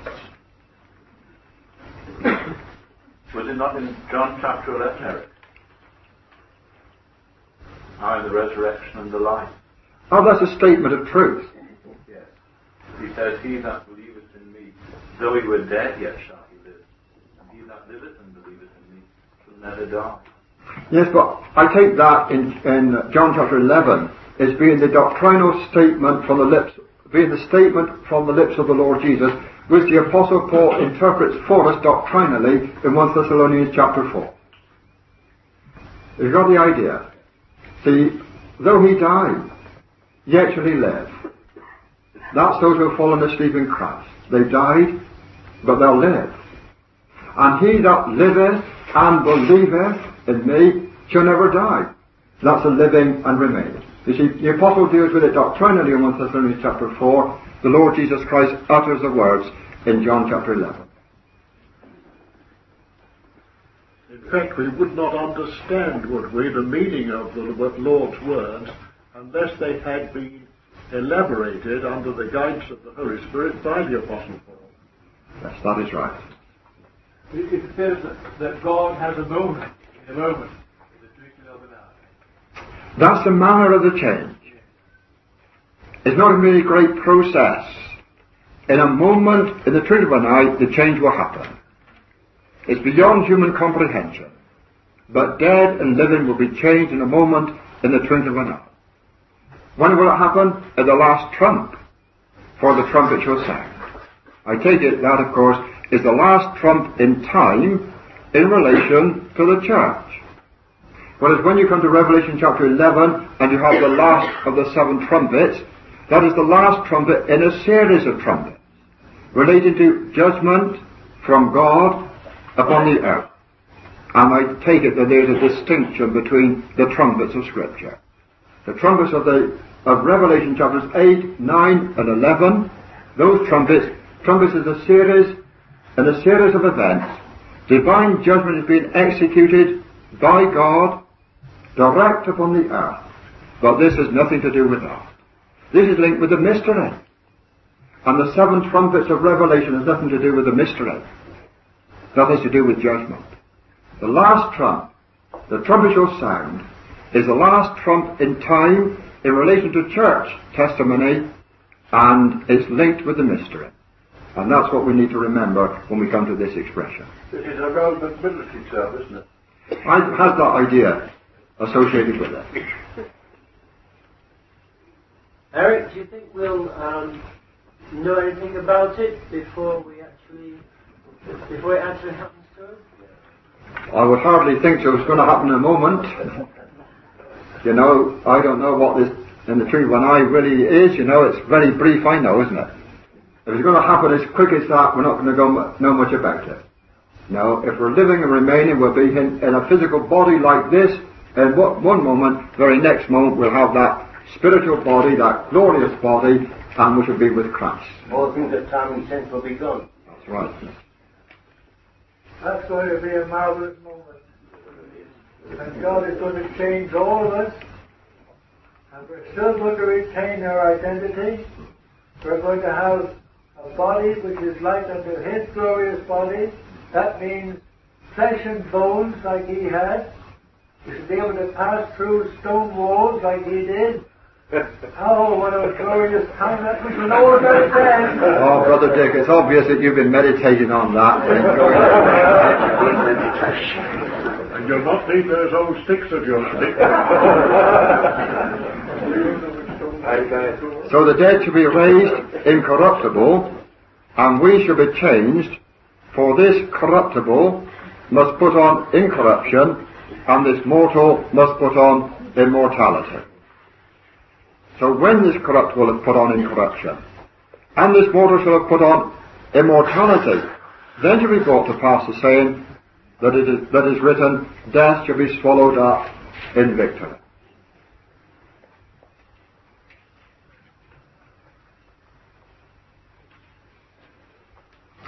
Was it not in John chapter 11, Eric? I am the resurrection and the life. Oh, that's a statement of truth. Yes. He says, he that believeth in me, though he were dead, yet shall he live. And he that liveth and believeth in me shall never die. Yes, but I take that in John chapter 11 as being the doctrinal statement from the lips, being the statement from the lips of the Lord Jesus, which the Apostle Paul interprets for us doctrinally in 1 Thessalonians chapter 4. You've got the idea. See, though he died, yet shall he live. That's those who have fallen asleep in Christ. They've died, but they'll live. And he that liveth and believeth in me shall never die. That's a living and remaining. You see, the Apostle deals with it doctrinally in 1 Thessalonians chapter 4. The Lord Jesus Christ utters the words in John chapter 11. In fact, we would not understand, would we, the meaning of the Lord's words unless they had been elaborated under the guidance of the Holy Spirit by the Apostle Paul. Yes, that is right. It says that God has a moment, in the twinkling of an eye. That's the manner of the change. It's not a really great process. In a moment, in the twinkling of an eye, the change will happen. It's beyond human comprehension. But dead and living will be changed in a moment, in the twinkling of an eye. When will it happen? At the last trump, for the trumpet shall sound. I take it that, of course, is the last trump in time in relation to the church. Whereas when you come to Revelation chapter 11 and you have the last of the 7 trumpets, that is the last trumpet in a series of trumpets relating to judgment from God upon the earth. And I take it that there's a distinction between the trumpets of Scripture. The trumpets of Revelation chapters 8, 9 and 11, those trumpets is a series of events. Divine judgment is being executed by God direct upon the earth. But this has nothing to do with that. This is linked with the mystery. And the 7 trumpets of Revelation has nothing to do with the mystery. Nothing to do with judgment. The last trump, the trumpet shall sound, is the last trump in time in relation to church testimony, and it's linked with the mystery. And that's what we need to remember when we come to this expression. It is a relevant military term, isn't it? It has that idea associated with it. Eric, do you think we'll know anything about it before it actually happens to us? I would hardly think so. It's going to happen in a moment. You know, I don't know what this in the twinkling of an eye really is. You know, it's very brief, I know, isn't it? If it's going to happen as quick as that, we're not going to know much about it. No, if we're living and remaining, we'll be in a physical body like this, and one moment, very next moment, we'll have that spiritual body, that glorious body, and we shall be with Christ. All things that time and sense will be gone. That's right. That's going to be a marvelous moment. And God is going to change all of us. And we're still going to retain our identity. We're going to have a body which is like unto His glorious body. That means flesh and bones like He had. We should be able to pass through stone walls like He did. Oh, what a glorious time that we can all get then. Oh, Brother Dick, it's obvious that you've been meditating on that. And you'll not need those old sticks of yours, Dick. So the dead shall be raised incorruptible, and we shall be changed, for this corruptible must put on incorruption, and this mortal must put on immortality. So when this corruptible is put on incorruption, and this mortal shall have put on immortality, then shall be brought to pass the saying that is written, death shall be swallowed up in victory.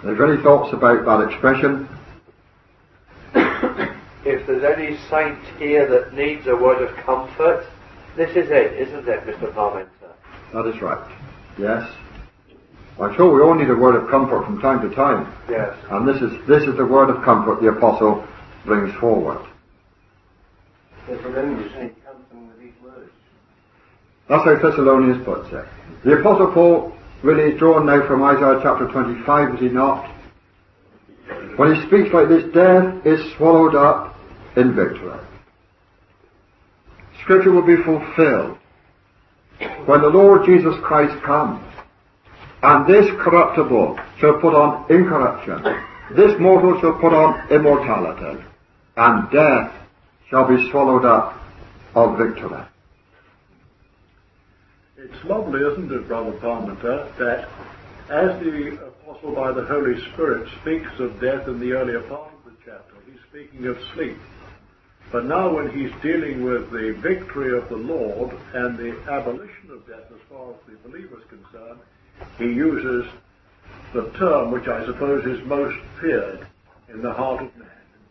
Have you any thoughts about that expression? If there's any saint here that needs a word of comfort, this is it, isn't it, Mr. Parmenter? That is right. Yes. I'm sure we all need a word of comfort from time to time. Yes. And this is the word of comfort the apostle brings forward. Thessalonians say, comfort with these words. That's how Thessalonians puts it. The apostle Paul really is drawn now from Isaiah chapter 25, is he not? When he speaks like this, death is swallowed up in victory. Scripture will be fulfilled when the Lord Jesus Christ comes, and this corruptible shall put on incorruption, this mortal shall put on immortality, and death shall be swallowed up of victory. It's lovely, isn't it, Brother Parmenter, that as the Apostle by the Holy Spirit speaks of death in the earlier part of the chapter, he's speaking of sleep. But now when he's dealing with the victory of the Lord and the abolition of death as far as the believer is concerned, he uses the term which I suppose is most feared in the heart of man.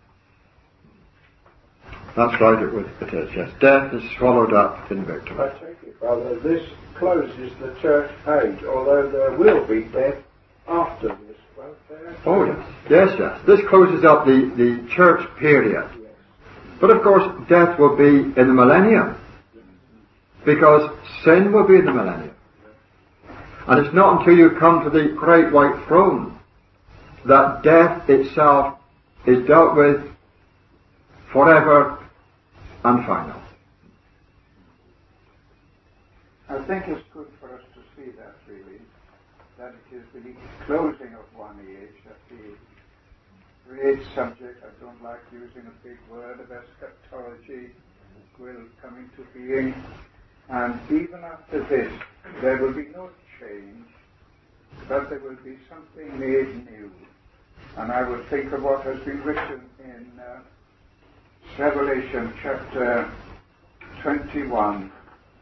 That's right, it is, yes. Death is swallowed up in victory. I take it, brother, this closes the church age, although there will be death after this, won't there? Oh, yes. Yes. This closes up the church period. Yes. But of course, death will be in the millennium, because sin will be in the millennium. And it's not until you come to the great white throne that death itself is dealt with forever and final. I think it's good for us to see that, really, that it is the closing of one age, that the great subject, I don't like using a big word, of eschatology will come into being, and even after this there will be no change, but there will be something made new. And I would think of what has been written in Revelation chapter 21.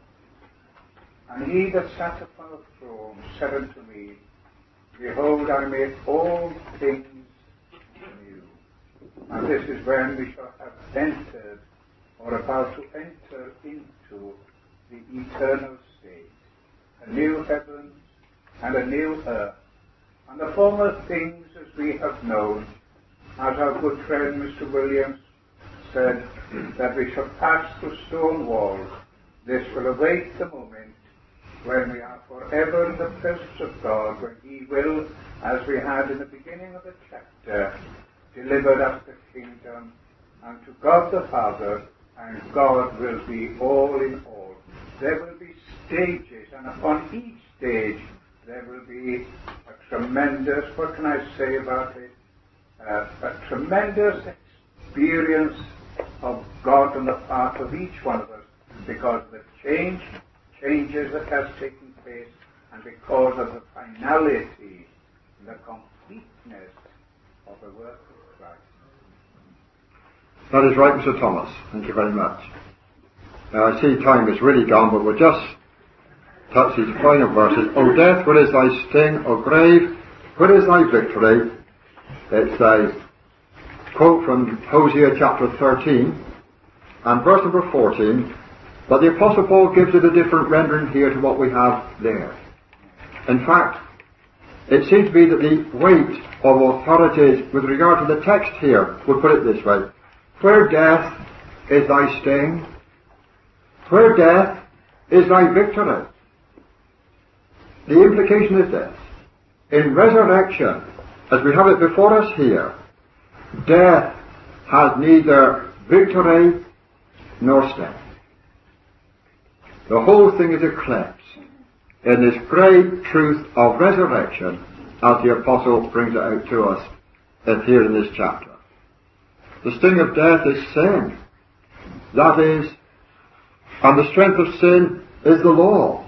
And he that sat upon the throne said unto me, Behold, I make all things new. And this is when we shall have entered, or about to enter into, the eternal state. A new heavens and a new earth. And the former things as we have known, as our good friend Mr. Williams said, that we shall pass through stone walls. This will await the moment when we are forever in the presence of God, when he will, as we had in the beginning of the chapter, deliver us the kingdom unto God the Father, and God will be all in all. There will be stages, and upon each stage there will be a tremendous, what can I say about it, a tremendous experience of God on the part of each one of us, because of the changes that has taken place, and because of the finality and the completeness of the work of Christ. That is right, Mr. Thomas. Thank you very much. Now I see time is really gone, but we'll just touch these final verses. O death, where is thy sting? O grave, where is thy victory? It's a quote from Hosea chapter 13 and verse number 14, but the Apostle Paul gives it a different rendering here to what we have there. In fact, it seems to be that the weight of authorities with regard to the text here would put it this way: where death is thy sting, where death is thy victory. The implication is this: in resurrection, as we have it before us here, death has neither victory nor sting. The whole thing is eclipsed in this great truth of resurrection, as the Apostle brings it out to us here in this chapter. The sting of death is sin. That is, and the strength of sin is the law.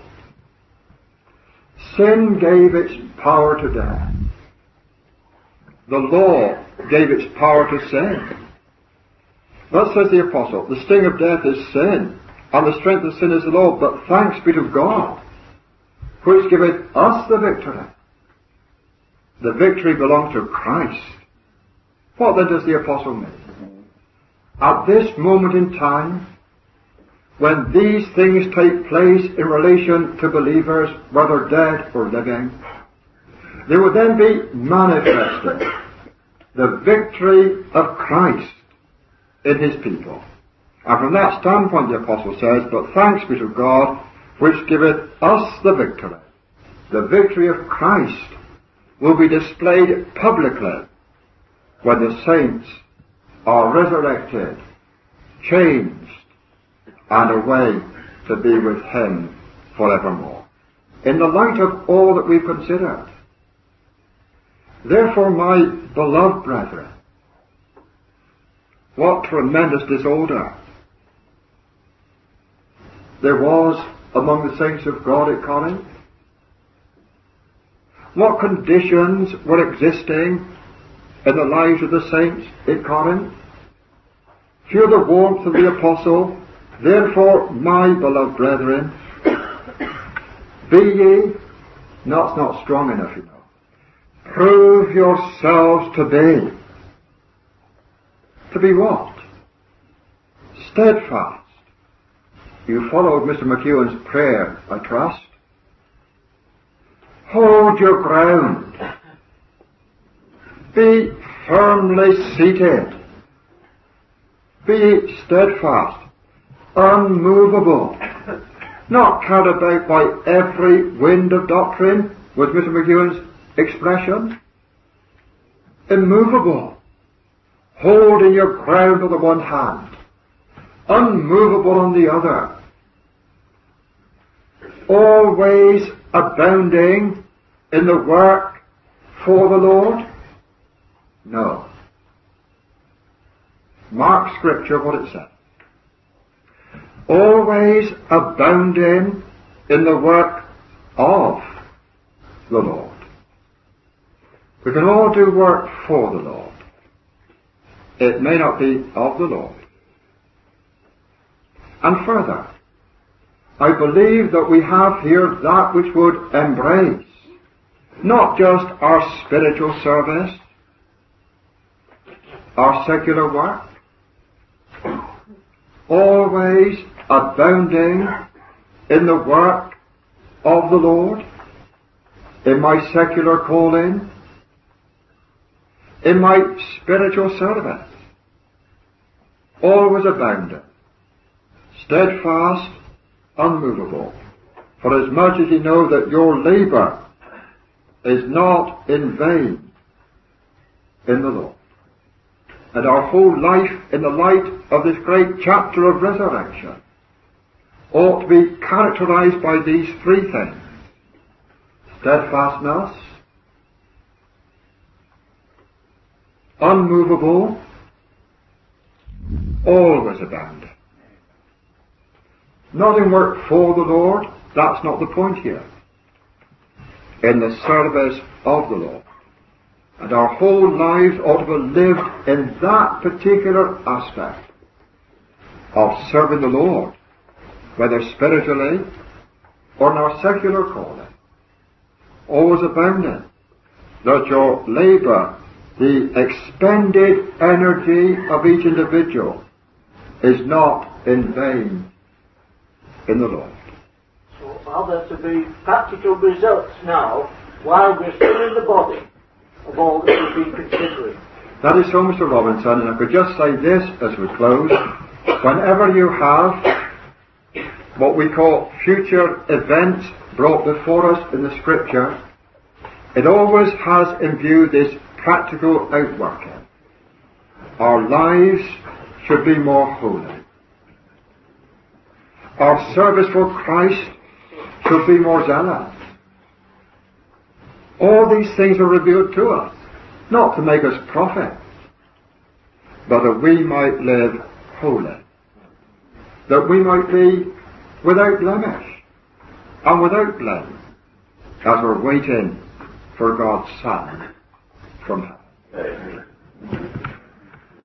Sin gave its power to death. The law gave its power to sin. Thus says the Apostle, the sting of death is sin, and the strength of sin is the law, but thanks be to God, which giveth us the victory the victory belongs to Christ, what then does the apostle mean? At this moment in time, when these things take place in relation to believers, whether dead or living, there will then be manifested the victory of Christ in his people. And from that standpoint the apostle says, but thanks be to God, which giveth us the victory. The victory of Christ will be displayed publicly when the saints are resurrected, changed, and away to be with him forevermore. In the light of all that we've considered. Therefore, my beloved brethren, what tremendous disorder there was among the saints of God at Corinth. What conditions were existing in the lives of the saints at Corinth? Hear the warmth of the apostle. Therefore, my beloved brethren, be ye, no, it's not strong enough, you know. Prove yourselves to be. To be what? Steadfast. You followed Mr. McEwen's prayer, I trust. Hold your ground. Be firmly seated. Be steadfast, unmovable, not carried about by every wind of doctrine, was Mr. McEwen's expression. Immovable, holding your ground on the one hand, unmovable on the other, always abounding in the work for the Lord? No. Mark Scripture what it says. Always abounding in the work of the Lord. We can all do work for the Lord. It may not be of the Lord. And further, I believe that we have here that which would embrace not just our spiritual service, our secular work, always abounding in the work of the Lord, in my secular calling, in my spiritual service, always abounding, steadfast, unmovable, for as much as you know that your labour is not in vain in the Lord. And our whole life in the light of this great chapter of resurrection ought to be characterized by these three things. Steadfastness, unmovable, always abounding. Not in work for the Lord, that's not the point here. In the service of the Lord. And our whole lives ought to be lived in that particular aspect of serving the Lord, whether spiritually or in our secular calling. Always abounding, that your labour, the expended energy of each individual, is not in vain in the Lord. So are there to be practical results now, while we're still in the body, of all that we've been considering? That is so, Mr. Robinson, and I could just say this as we close. Whenever you have what we call future events brought before us in the Scripture, it always has in view this practical outworking. Our lives should be more holy. Our service for Christ should be more zealous. All these things are revealed to us, not to make us prophets, but that we might live holy, that we might be without blemish and without blame, as we're waiting for God's Son from heaven. Amen.